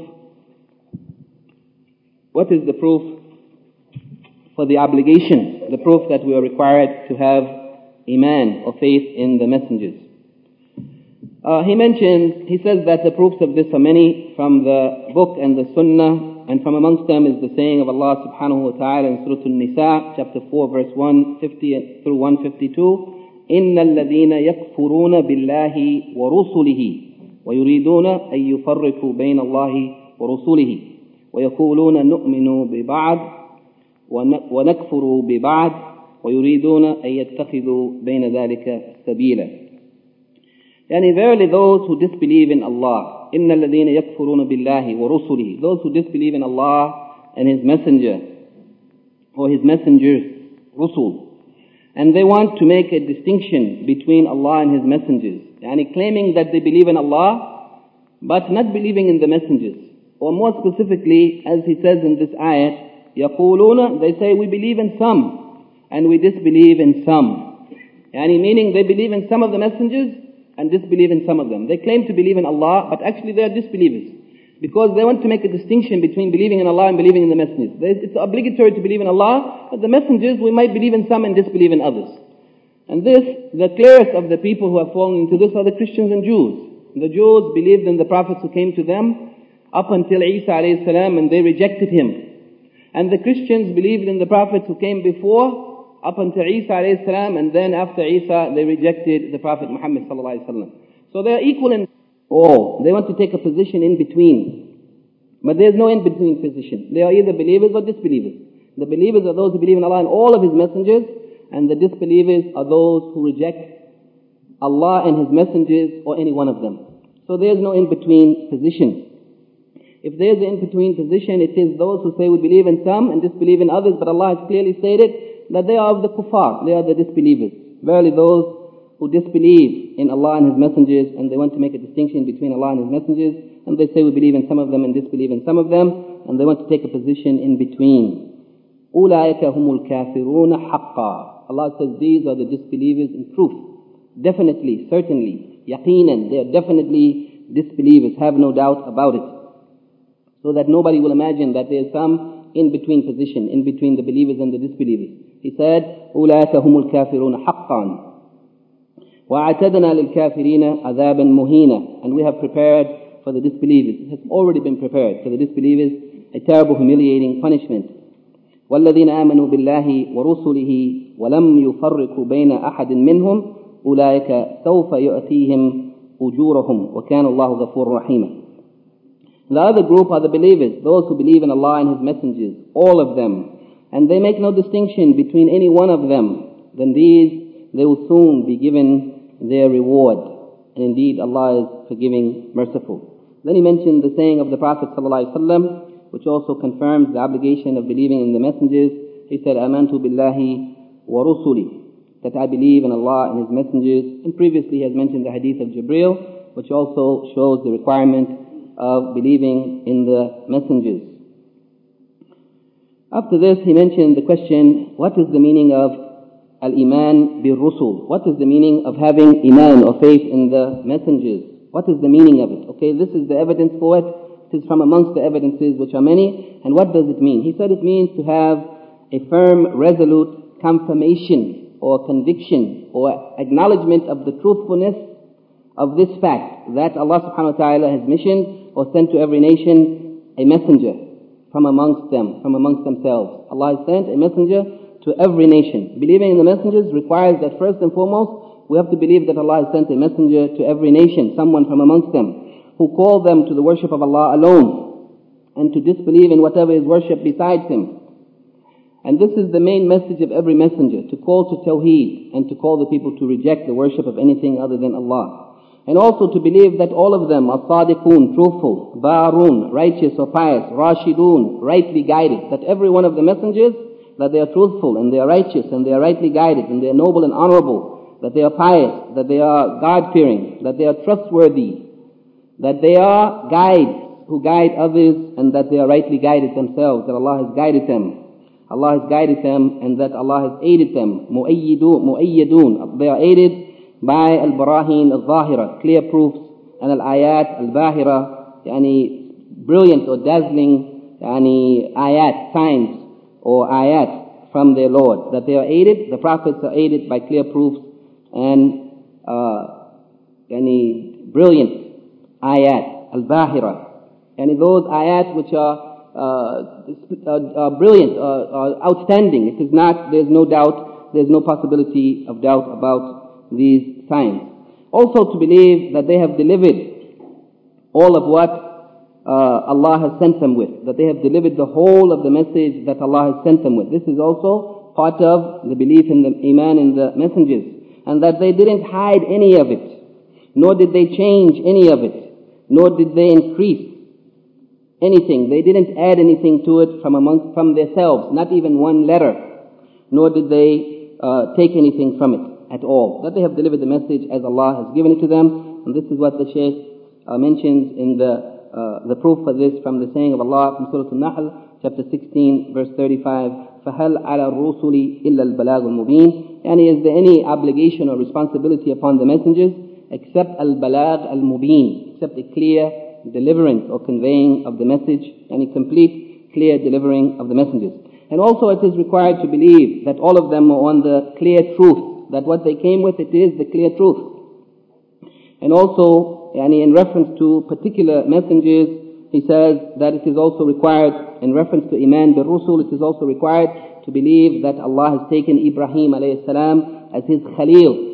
What is the proof for the obligation, the proof that we are required to have Iman or faith in the messengers? Uh, he mentions, he says that the proofs of this are many from the book and the Sunnah, and from amongst them is the saying of Allah subhanahu wa ta'ala in Surah An-Nisa, chapter four, verse one fifty through one fifty-two. إِنَّ الَّذِينَ يَكْفُرُونَ بِاللَّهِ وَرُسُلِهِ وَيُرِيدُونَ أَن يُفَرِّقُوا بَيْنَ اللَّهِ وَرُسُلِهِ وَيَقُولُونَ نُؤْمِنُ بِبَعْضٍ وَنَكْفُرُ بِبَعْضٍ وَيُرِيدُونَ أَن يَتَّخِذُوا بَيْنَ ذَلِكَ سَبِيلًا. Yani verily those who disbelieve in Allah, إِنَّ الَّذِينَ يَكْفُرُونَ بِاللَّهِ وَرُسُلِهِ, those who disbelieve in Allah and His Messenger, or His Messengers, Rusul, and they want to make a distinction between Allah and His Messengers, yani claiming that they believe in Allah, but not believing in the Messengers. Or more specifically, as he says in this ayat, يَقُولُونَ, they say we believe in some, and we disbelieve in some. Yani meaning they believe in some of the messengers, and disbelieve in some of them. They claim to believe in Allah, but actually they are disbelievers, because they want to make a distinction between believing in Allah and believing in the messengers. It's obligatory to believe in Allah, but the messengers, we might believe in some and disbelieve in others. And this, the clearest of the people who have fallen into this are the Christians and Jews. The Jews believed in the prophets who came to them up until Isa alayhi salam, and they rejected him. And the Christians believed in the prophets who came before up until Isa alayhi salam, and then after Isa they rejected the Prophet Muhammad sallallahu alayhi wasallam. So they are equal in all. They want to take a position in between. But there is no in between position. They are either believers or disbelievers. The believers are those who believe in Allah and all of His messengers, and the disbelievers are those who reject Allah and His messengers or any one of them. So there is no in between position. If there is an in-between position, it is those who say we believe in some and disbelieve in others, but Allah has clearly stated that they are of the kuffar, they are the disbelievers. Verily those who disbelieve in Allah and His messengers, and they want to make a distinction between Allah and His messengers, and they say we believe in some of them and disbelieve in some of them, and they want to take a position in between. أُولَٰئِكَ هُمُ الْكَافِرُونَ حَقًّا. Allah says these are the disbelievers in truth. Definitely, certainly, yaqinan, they are definitely disbelievers, have no doubt about it. So that nobody will imagine that there is some in-between position, in between the believers and the disbelievers. He said, أُولَٰئِكَ هُمُ الْكَافِرُونَ حَقًّا وَأَعْتَدْنَا لِلْكَافِرِينَ عَذَابًا مُهِينًا. And we have prepared for the disbelievers, it has already been prepared for the disbelievers, a terrible, humiliating punishment. وَالَّذِينَ آمَنُوا بِاللَّهِ وَرُسُلِهِ وَلَمْ يُفَرِّقُوا بَيْنَ أَحَدٍ مِّنْهُمْ أُولَٰئِكَ سَوْفَ يُؤْتِيهِمْ أُجُورَهُمْ وَكَانَ اللَّهُ غَفُورًا رَحِيمًا. The other group are the believers, those who believe in Allah and His messengers, all of them. And they make no distinction between any one of them. Then these, they will soon be given their reward. And indeed, Allah is forgiving, merciful. Then he mentioned the saying of the Prophet ﷺ, which also confirms the obligation of believing in the messengers. He said, "Amantu billahi wa rusuli," that I believe in Allah and His messengers. And previously he has mentioned the hadith of Jibreel, which also shows the requirement of believing in the messengers. After this, he mentioned the question, what is the meaning of al-iman bil-rusul? What is the meaning of having iman or faith in the messengers? What is the meaning of it? Okay, this is the evidence for it. It is from amongst the evidences, which are many. And what does it mean? He said it means to have a firm, resolute confirmation or conviction or acknowledgement of the truthfulness of this fact, that Allah subhanahu wa ta'ala has missioned or sent to every nation a messenger from amongst them, from amongst themselves. Allah has sent a messenger to every nation. Believing in the messengers requires that first and foremost, we have to believe that Allah has sent a messenger to every nation, someone from amongst them, who call them to the worship of Allah alone, and to disbelieve in whatever is worshipped besides Him. And this is the main message of every messenger, to call to Tawheed, and to call the people to reject the worship of anything other than Allah. And also to believe that all of them are sadiqun, truthful, barun, righteous or pious, rashidun, rightly guided. That every one of the messengers, that they are truthful and they are righteous and they are rightly guided and they are noble and honorable, that they are pious, that they are God-fearing, that they are trustworthy, that they are guides who guide others, and that they are rightly guided themselves, that Allah has guided them. Allah has guided them, and that Allah has aided them. Mu'ayyidun, mu'ayyidun. They are aided by al-barahin al-zahira, clear proofs, and al-ayat al-bahira, yani brilliant or dazzling yani ayat, signs or ayat from their Lord. That they are aided, the prophets are aided by clear proofs and uh, yani brilliant ayat al-bahira, yani those ayat which are uh, uh, uh, brilliant, uh, uh, outstanding. It is not, there is no doubt, there is no possibility of doubt about these signs. Also to believe that they have delivered all of what uh, Allah has sent them with, that they have delivered the whole of the message that Allah has sent them with. This is also part of the belief in the iman in the messengers, and that they didn't hide any of it, nor did they change any of it, nor did they increase anything. They didn't add anything to it from amongst from themselves, not even one letter, nor did they uh, take anything from it at all. That they have delivered the message as Allah has given it to them. And this is what the Shaykh uh, mentions in the uh, the proof for this from the saying of Allah from Surah Al-Nahl, chapter sixteen, verse thirty-five. فَهَلْ عَلَى الرُّسُلِ إِلَّا الْبَلَاغُ الْمُبِينَ. And is there any obligation or responsibility upon the messengers except al-balag al-mubin, except a clear deliverance or conveying of the message, and a complete, clear delivering of the messengers. And also it is required to believe that all of them are on the clear truth truth, that what they came with, it is the clear truth. And also, yani in reference to particular messengers, he says that it is also required, in reference to Iman bil Rusul, it is also required to believe that Allah has taken Ibrahim alayhi salam as his Khalil.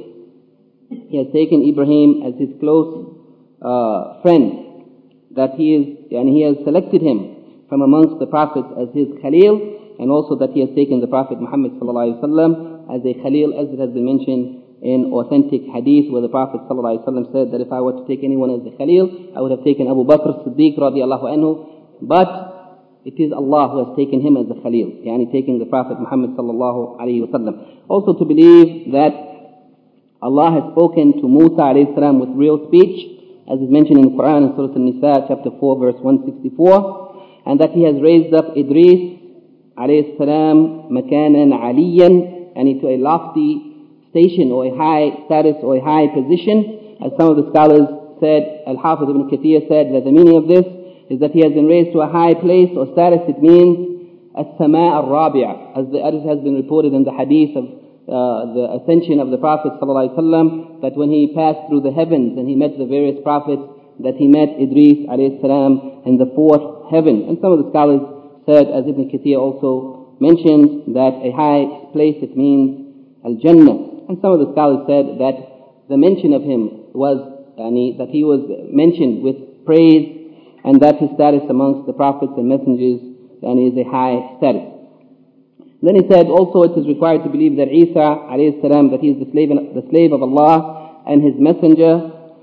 He has taken Ibrahim as his close uh, friend, that he is, and he has selected him from amongst the prophets as his Khalil, and also that he has taken the Prophet Muhammad sallallahu alaihi wasallam as a Khalil, as it has been mentioned in authentic hadith, where the Prophet sallallahu alaihi wasallam said that if I were to take anyone as a Khalil, I would have taken Abu Bakr Siddiq radiallahu anhu, but it is Allah who has taken him as a Khalil, yani taking the Prophet Muhammad sallallahu alaihi wasallam. Also to believe that Allah has spoken to Musa alayhi salam with real speech, as is mentioned in the Quran in Surah An-Nisa, chapter four, verse one sixty-four, and that he has raised up Idris alayhi salam makanan aliyan, and into a lofty station or a high status or a high position. As some of the scholars said, Al-Hafiz ibn Kathir said that the meaning of this is that he has been raised to a high place or status. It means as-sama' al-rabi'a, as, as has been reported in the hadith of Uh, the ascension of the Prophet ﷺ, that when he passed through the heavens and he met the various prophets, that he met Idris alayhi salam in the fourth heaven. And some of the scholars said, as Ibn Kathir also mentions, that a high place, it means al-Jannah. And some of the scholars said that the mention of him was, yani, that he was mentioned with praise, and that his status amongst the prophets and messengers, yani, is a high status. Then he said, also it is required to believe that Isa alayhi salam, that he is the slave, the slave of Allah and his messenger,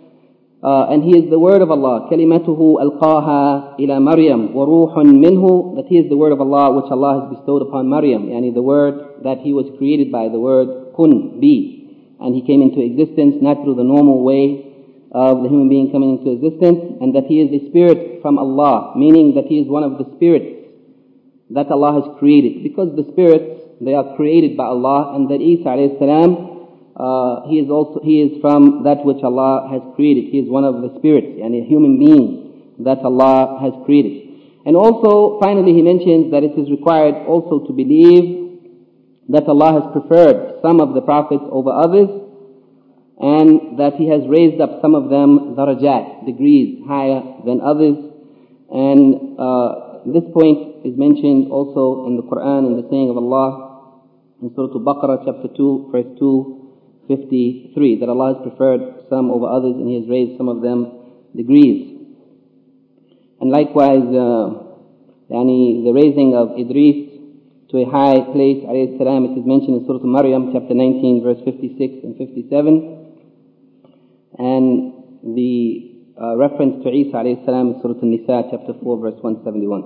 uh, and he is the word of Allah. كَلِمَتُهُ أَلْقَاهَا إِلَى مَرْيَمْ وَرُوحٌ مِّنْهُ, that he is the word of Allah which Allah has bestowed upon Maryam, yani the word that he was created by, the word kun, be. And he came into existence not through the normal way of the human being coming into existence, and that he is a spirit from Allah, meaning that he is one of the spirits that Allah has created. Because the spirits, they are created by Allah, and that Isa alayhi salam, uh, he is also, he is from that which Allah has created. He is one of the spirits, and a human being that Allah has created. And also, finally, he mentions that it is required also to believe that Allah has preferred some of the prophets over others, and that he has raised up some of them darajat, degrees higher than others. And uh, this point is mentioned also in the Quran, in the saying of Allah in Surah Al-Baqarah, chapter two, verse two fifty-three, that Allah has preferred some over others and he has raised some of them degrees. And likewise, uh, yani the raising of Idris to a high place, alayhi salam, it is mentioned in Surah Maryam, chapter nineteen, verse fifty-six and fifty-seven. And the uh, reference to Isa alayhi salam is Surah An-Nisa, chapter four, verse one seventy-one.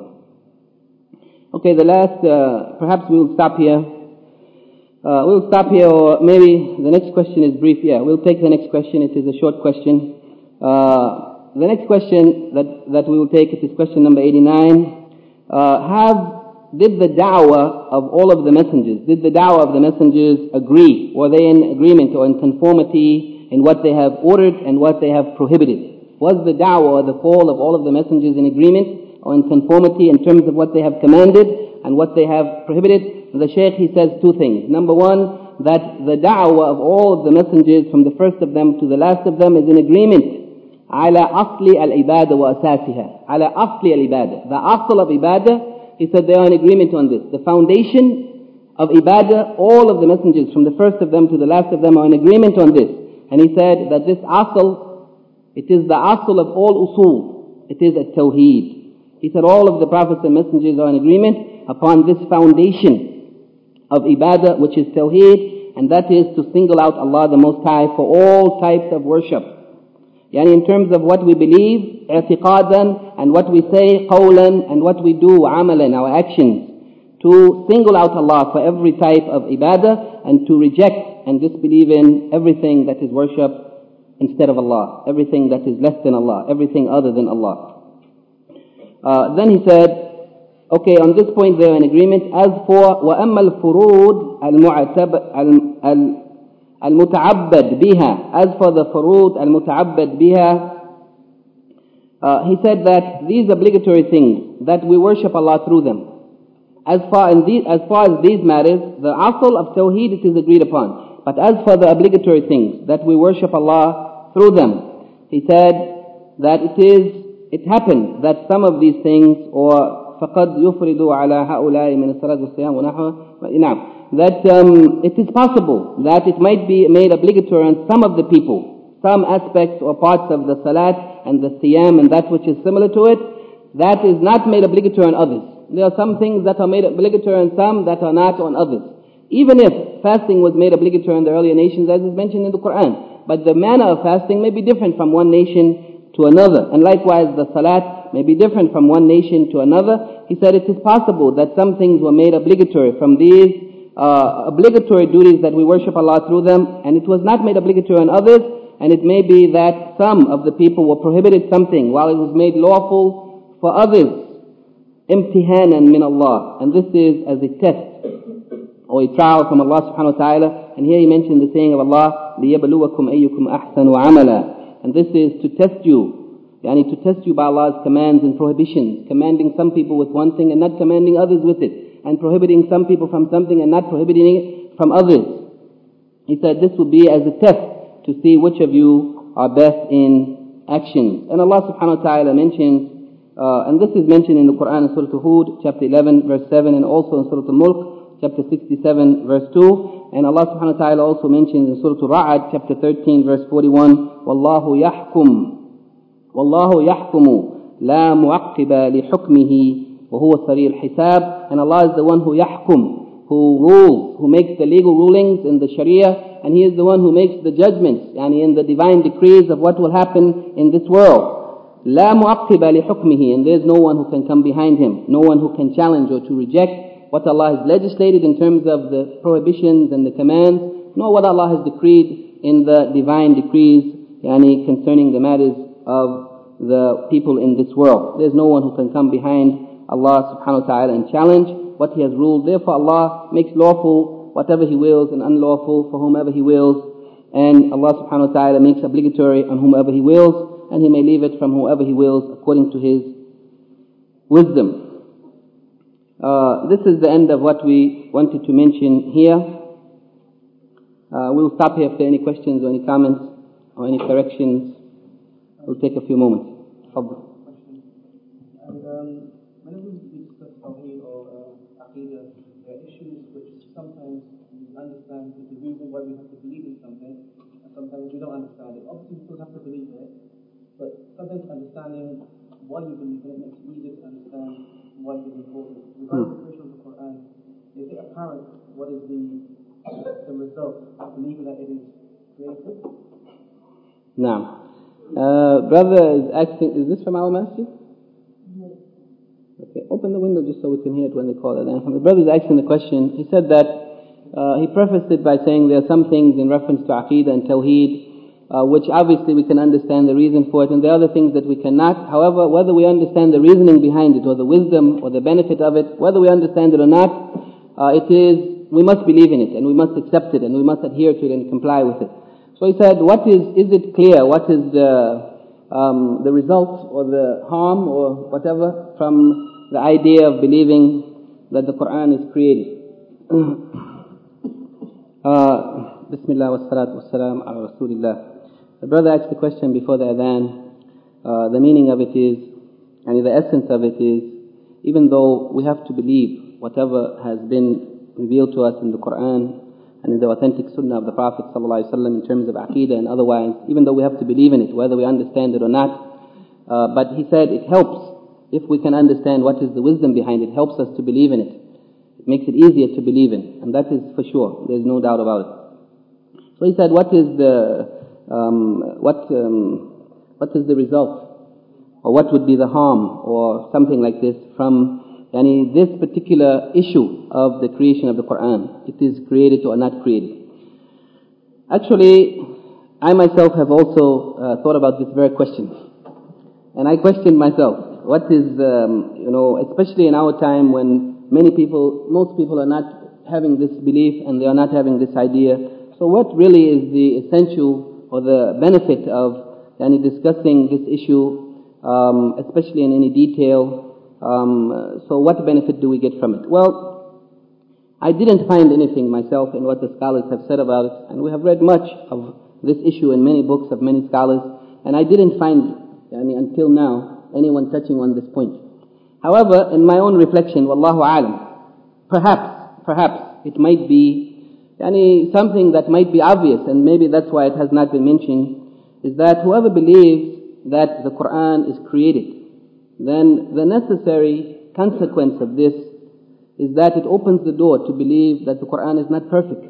Okay, the last, uh, perhaps we will stop here. Uh, we'll stop here, or maybe the next question is brief. Yeah, we'll take the next question. It is a short question. Uh, the next question that, that we will take, it is question number eighty-nine. Uh, have, did the da'wah of all of the messengers, did the da'wah of the messengers agree? Were they in agreement or in conformity in what they have ordered and what they have prohibited? Was the da'wah or the call of all of the messengers in agreement or in conformity in terms of what they have commanded and what they have prohibited? The Shaykh, he says two things. Number one, that the da'wah of all of the messengers, from the first of them to the last of them, is in agreement. عَلَى أَصْلِ الْعِبَادَةِ وَأَسَاسِهَا. عَلَى أَصْلِ الْعِبَادَةِ. The asl of ibadah, he said they are in agreement on this. The foundation of ibadah, all of the messengers, from the first of them to the last of them, are in agreement on this. And he said that this asl, it is the asl of all usul. It is a tawheed. He said all of the prophets and messengers are in agreement upon this foundation of ibadah, which is tawheed, and that is to single out Allah the Most High for all types of worship. Yani in terms of what we believe, i'tiqadan, and what we say, qawlan, and what we do, amalan, our actions, to single out Allah for every type of ibadah, and to reject and disbelieve in everything that is worship instead of Allah, everything that is less than Allah, everything other than Allah. Uh, then he said, okay, on this point they are in agreement. As for وَأَمَّا الْفُرُودِ الْمُتَعَبَّدْ بِهَا, as for the furud al-muta'abbad biha, uh, he said that these obligatory things, that we worship Allah through them. As far, in these, as far as these matters, the asl of tawheed, it is agreed upon. But as for the obligatory things, that we worship Allah through them, he said that it is, it happened that some of these things, or فَقَدْ يُفْرِدُ عَلَى هَؤُلَاءِ مِنَ الصَّلَاةِ وَالصِّيَامِ وَنَحْوَهُ, that um, it is possible that it might be made obligatory on some of the people, some aspects or parts of the salat and the siyam and that which is similar to it, that is not made obligatory on others. There are some things that are made obligatory on some that are not on others. Even if fasting was made obligatory in the earlier nations, as is mentioned in the Quran, but the manner of fasting may be different from one nation to another, and likewise the salat may be different from one nation to another. He said it is possible that some things were made obligatory from these uh, obligatory duties that we worship Allah through them, and it was not made obligatory on others, and it may be that some of the people were prohibited something while it was made lawful for others, imtihanan min Allah, and this is as a test or a trial from Allah subhanahu wa ta'ala. And here he mentioned the saying of Allah, لِيَبْلُوَكُمْ أَيُّكُمْ أَحْسَنُ عَمَلًا, and this is to test you, yani to test you by Allah's commands and prohibitions, commanding some people with one thing and not commanding others with it, and prohibiting some people from something and not prohibiting it from others. He said this will be as a test to see which of you are best in actions. And Allah subhanahu wa ta'ala mentions, uh, and this is mentioned in the Quran in Surah Hud, chapter eleven, verse seven, and also in Surah Al-Mulk, chapter sixty-seven, verse two. And Allah subhanahu wa ta'ala also mentions in Surah Al-Ra'd, chapter thirteen, verse forty-one, وَاللَّهُ يَحْكُمُ وَاللَّهُ يَحْكُمُ لَا مُعَقِّبَ لِحُكْمِهِ وَهُوَ سَرِيعُ الْحِسَابِ. And Allah is the one who يَحْكُم, who rules, who makes the legal rulings in the Sharia, and He is the one who makes the judgments, yani in the divine decrees of what will happen in this world. لَا مُعَقِّبَ لِحُكْمِهِ, and there is no one who can come behind Him, no one who can challenge or to reject what Allah has legislated in terms of the prohibitions and the commands, nor what Allah has decreed in the divine decrees, yani concerning the matters of the people in this world. There is no one who can come behind Allah subhanahu wa ta'ala and challenge what He has ruled. Therefore Allah makes lawful whatever He wills and unlawful for whomever He wills, and Allah subhanahu wa ta'ala makes obligatory on whomever He wills, and He may leave it from whoever He wills according to His wisdom. Uh, this is the end of what we wanted to mention here. Uh, we'll stop here if there are any questions or any comments or any corrections. We'll take a few moments. Fadl. And um, whenever we discuss Tawheed or uh, Aqidah, there are issues which sometimes we understand the reason why we have to believe in something, and sometimes we don't understand it. Obviously we still have to believe in it, but sometimes understanding why you believe in it makes it easier to understand why it is important. Regarding the creation of the Quran, is it apparent what is the the result of believing that it is created? Now, uh, brother is asking, is this from our masjid? No. Okay, open the window just so we can hear it when they call it. The brother is asking the question. He said that, uh, he prefaced it by saying there are some things in reference to Aqidah and Tawheed, Uh, which obviously we can understand the reason for it, and there are other things that we cannot. However, whether we understand the reasoning behind it, or the wisdom, or the benefit of it, whether we understand it or not, uh, it is, we must believe in it, and we must accept it, and we must adhere to it and comply with it. So he said, what is, is it clear, what is the, um, the result, or the harm, or whatever, from the idea of believing that the Quran is created? uh, Bismillah wa salatu wa salam ala Rasulillah. The brother asked the question before the adhan. Uh, the meaning of it is, and the essence of it is, even though we have to believe whatever has been revealed to us in the Quran and in the authentic sunnah of the Prophet ﷺ in terms of Aqidah and otherwise, even though we have to believe in it, whether we understand it or not, uh, but he said it helps if we can understand what is the wisdom behind it. It helps us to believe in it. It makes it easier to believe in, and that is for sure. There is no doubt about it. So he said, what is the Um, what um, what is the result, or what would be the harm, or something like this from yani, this particular issue of the creation of the Quran? It is created or not created. Actually, I myself have also uh, thought about this very question, and I questioned myself. What is um, you know, especially in our time when many people, most people are not having this belief and they are not having this idea. So, what really is the essential or the benefit of yani, discussing this issue, um, especially in any detail? Um, so what benefit do we get from it? Well, I didn't find anything myself in what the scholars have said about it, and we have read much of this issue in many books of many scholars, and I didn't find, I mean, until now, anyone touching on this point. However, in my own reflection, wallahu alam, perhaps, perhaps it might be yani, something that might be obvious, and maybe that's why it has not been mentioned, is that whoever believes that the Quran is created, then the necessary consequence of this is that it opens the door to believe that the Quran is not perfect.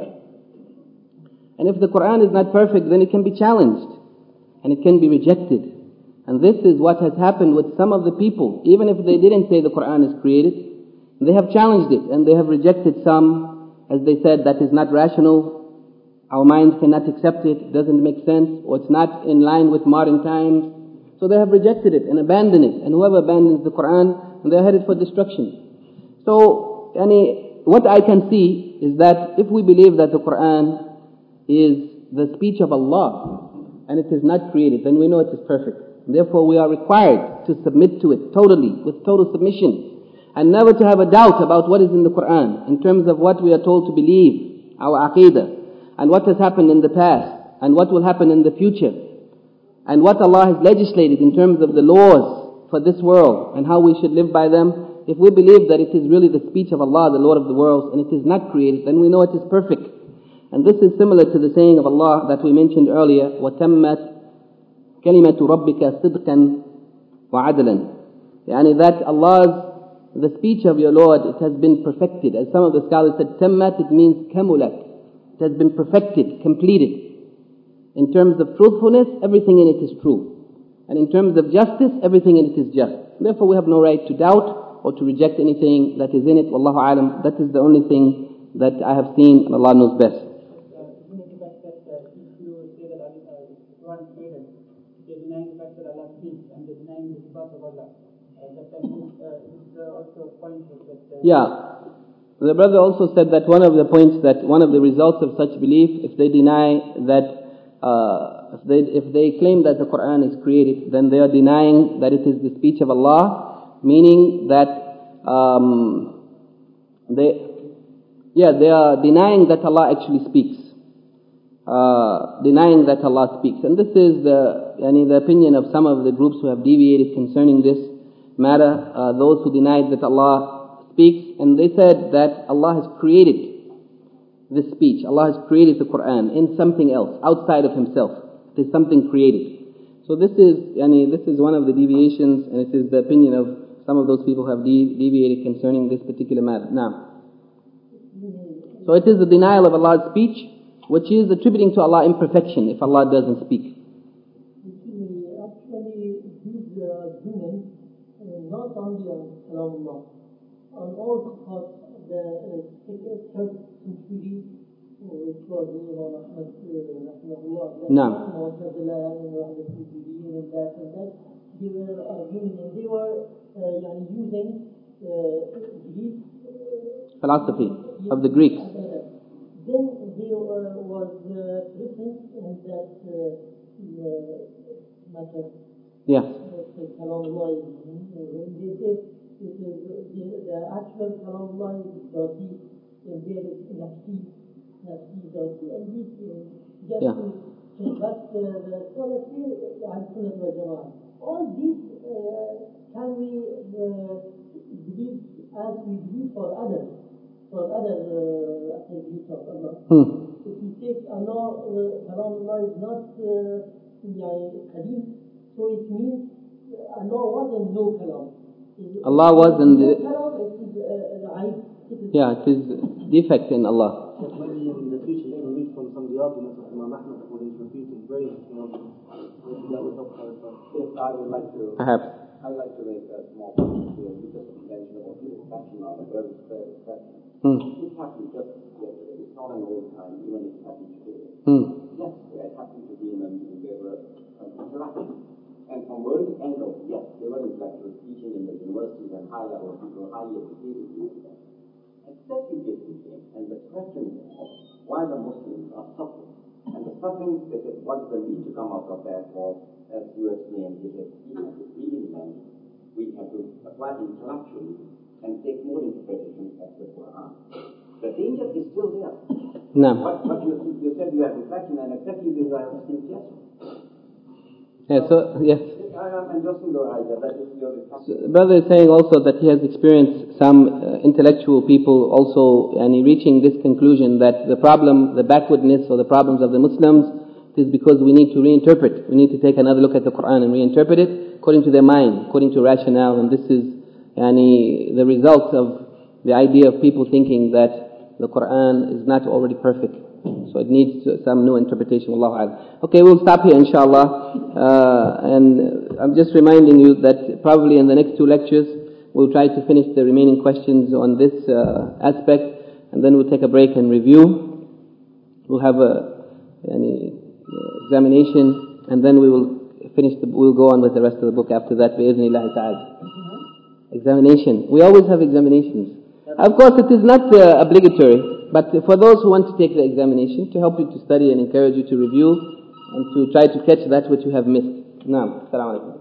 And if the Quran is not perfect, then it can be challenged, and it can be rejected. And this is what has happened with some of the people. Even if they didn't say the Quran is created, they have challenged it, and they have rejected some, as they said, that is not rational. Our minds cannot accept it, it doesn't make sense, or it's not in line with modern times. So they have rejected it and abandoned it. And whoever abandons the Quran, they're headed for destruction. So, Yani, what I can see is that if we believe that the Quran is the speech of Allah and it is not created, then we know it is perfect. Therefore, we are required to submit to it totally, with total submission, and never to have a doubt about what is in the Quran in terms of what we are told to believe, our aqidah, and what has happened in the past, and what will happen in the future, and what Allah has legislated in terms of the laws for this world and how we should live by them. If we believe that it is really the speech of Allah, the Lord of the worlds, and it is not created, then we know it is perfect. And this is similar to the saying of Allah that we mentioned earlier, وَتَمَّتْ كَلِمَةُ رَبِّكَ صِدْقًا وَعَدْلًا. Yani that Allah's, the speech of your Lord, it has been perfected. As some of the scholars said, تَمَّتْ, it means كَمُلَتْ. It has been perfected, completed. In terms of truthfulness, everything in it is true. And in terms of justice, everything in it is just. Therefore, we have no right to doubt or to reject anything that is in it. Wallahu alam, that is the only thing that I have seen, and Allah knows best. Isn't it the fact that uh, if you say that Allah, uh, the Quran is created, they're denying the fact that Allah speaks, and they're denying the sifat of Allah. Uh, that I mean, uh, is uh, also a point that... Uh, yeah. The brother also said that one of the points, that one of the results of such belief, if they deny that, uh, if they if they claim that the Quran is created, then they are denying that it is the speech of Allah, meaning that um, they, yeah, they are denying that Allah actually speaks, uh, denying that Allah speaks, and this is the, yani the opinion of some of the groups who have deviated concerning this matter. Uh, those who denied that Allah speaks, and they said that Allah has created this speech. Allah has created the Quran in something else outside of Himself. It is something created. So this is, yani, this is one of the deviations, and it is the opinion of some of those people who have de- deviated concerning this particular matter. Now, so it is the denial of Allah's speech, which is attributing to Allah imperfection if Allah doesn't speak. Actually, these uh, women, uh, not only on Kalamullah, on all thoughts, the uh, third century, which was Imam Ahmad, Rahimahullah, No. and that and that, they were arguing and they were uh, yani using uh, Greek uh, philosophy of the Greeks. Then there uh, was uh, written in that uh, matter. Yes. That Kalamullah is, when they say it is the, the actual Kalamullah is dirty, and there is nafsi, nafsi dirty, and this is just Yeah. to change. But uh, the scholars say, Al-Sunnah wa Jama'ah. All these uh, can we uh, believe as we believe for others, for other uh, attributes of Allah. Hmm. If we take Allah, uh, Kalamullah is not uh, yani, Qadim, so it means uh, Allah wasn't no Kalam. Allah wasn't no the, Kalam, it is uh, Aib. yeah, it is defect in Allah. But maybe in the future they will read from some of the arguments of Imam Ahmad when he's refuting very interesting arguments. Maybe that will help clarify. Yes, I would like to. Perhaps. I'd like to make a small point here. You just mentioned about the expansion of a very fair expression. Hmm. This happened just yesterday. It's not an old time, even if it happened today. Hmm. Yesterday, I happened to be in a meeting. There were some intellectuals. And from various angles, yes, they were intellectuals teaching in the universities and high level people, highly educated people. Executive came, and the question was why the Muslims are suffering. And the suffering, they said, what is the need to come out of that was, as you explained, they said, we have to reinvent, we have to apply intellectually and take more interpretation of the Quran. The danger is still there. No. What, what you, you said you are reflecting, and exactly this I was thinking, yes. Yeah, so, yes. I am endorsing the idea that is your So, brother is saying also that he has experienced some uh, intellectual people also and he reaching this conclusion that the problem, the backwardness or the problems of the Muslims is because we need to reinterpret. We need to take another look at the Quran and reinterpret it according to their mind, according to rationale, and this is yani, the result of the idea of people thinking that the Quran is not already perfect. So it needs some new interpretation. Wallahu a'lam. Okay, we'll stop here inshallah. Uh, and I'm just reminding you that probably in the next two lectures we'll try to finish the remaining questions on this uh, aspect, and then we'll take a break and review. We'll have a any examination, and then we will finish the, we'll go on with the rest of the book after that, bi'idhnillahi ta'ala. Examination. We always have examinations. Of course, it is not uh, obligatory, but for those who want to take the examination, to help you to study and encourage you to review and to try to catch that which you have missed. Naam. Assalamu alaikum.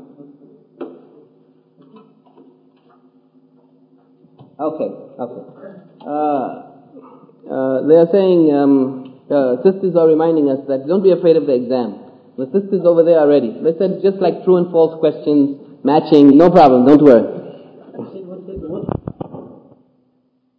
Okay, okay. Uh, uh, they are saying, um, uh, sisters are reminding us that don't be afraid of the exam. The sisters over there are ready. They said just like true and false questions, matching, no problem, don't worry.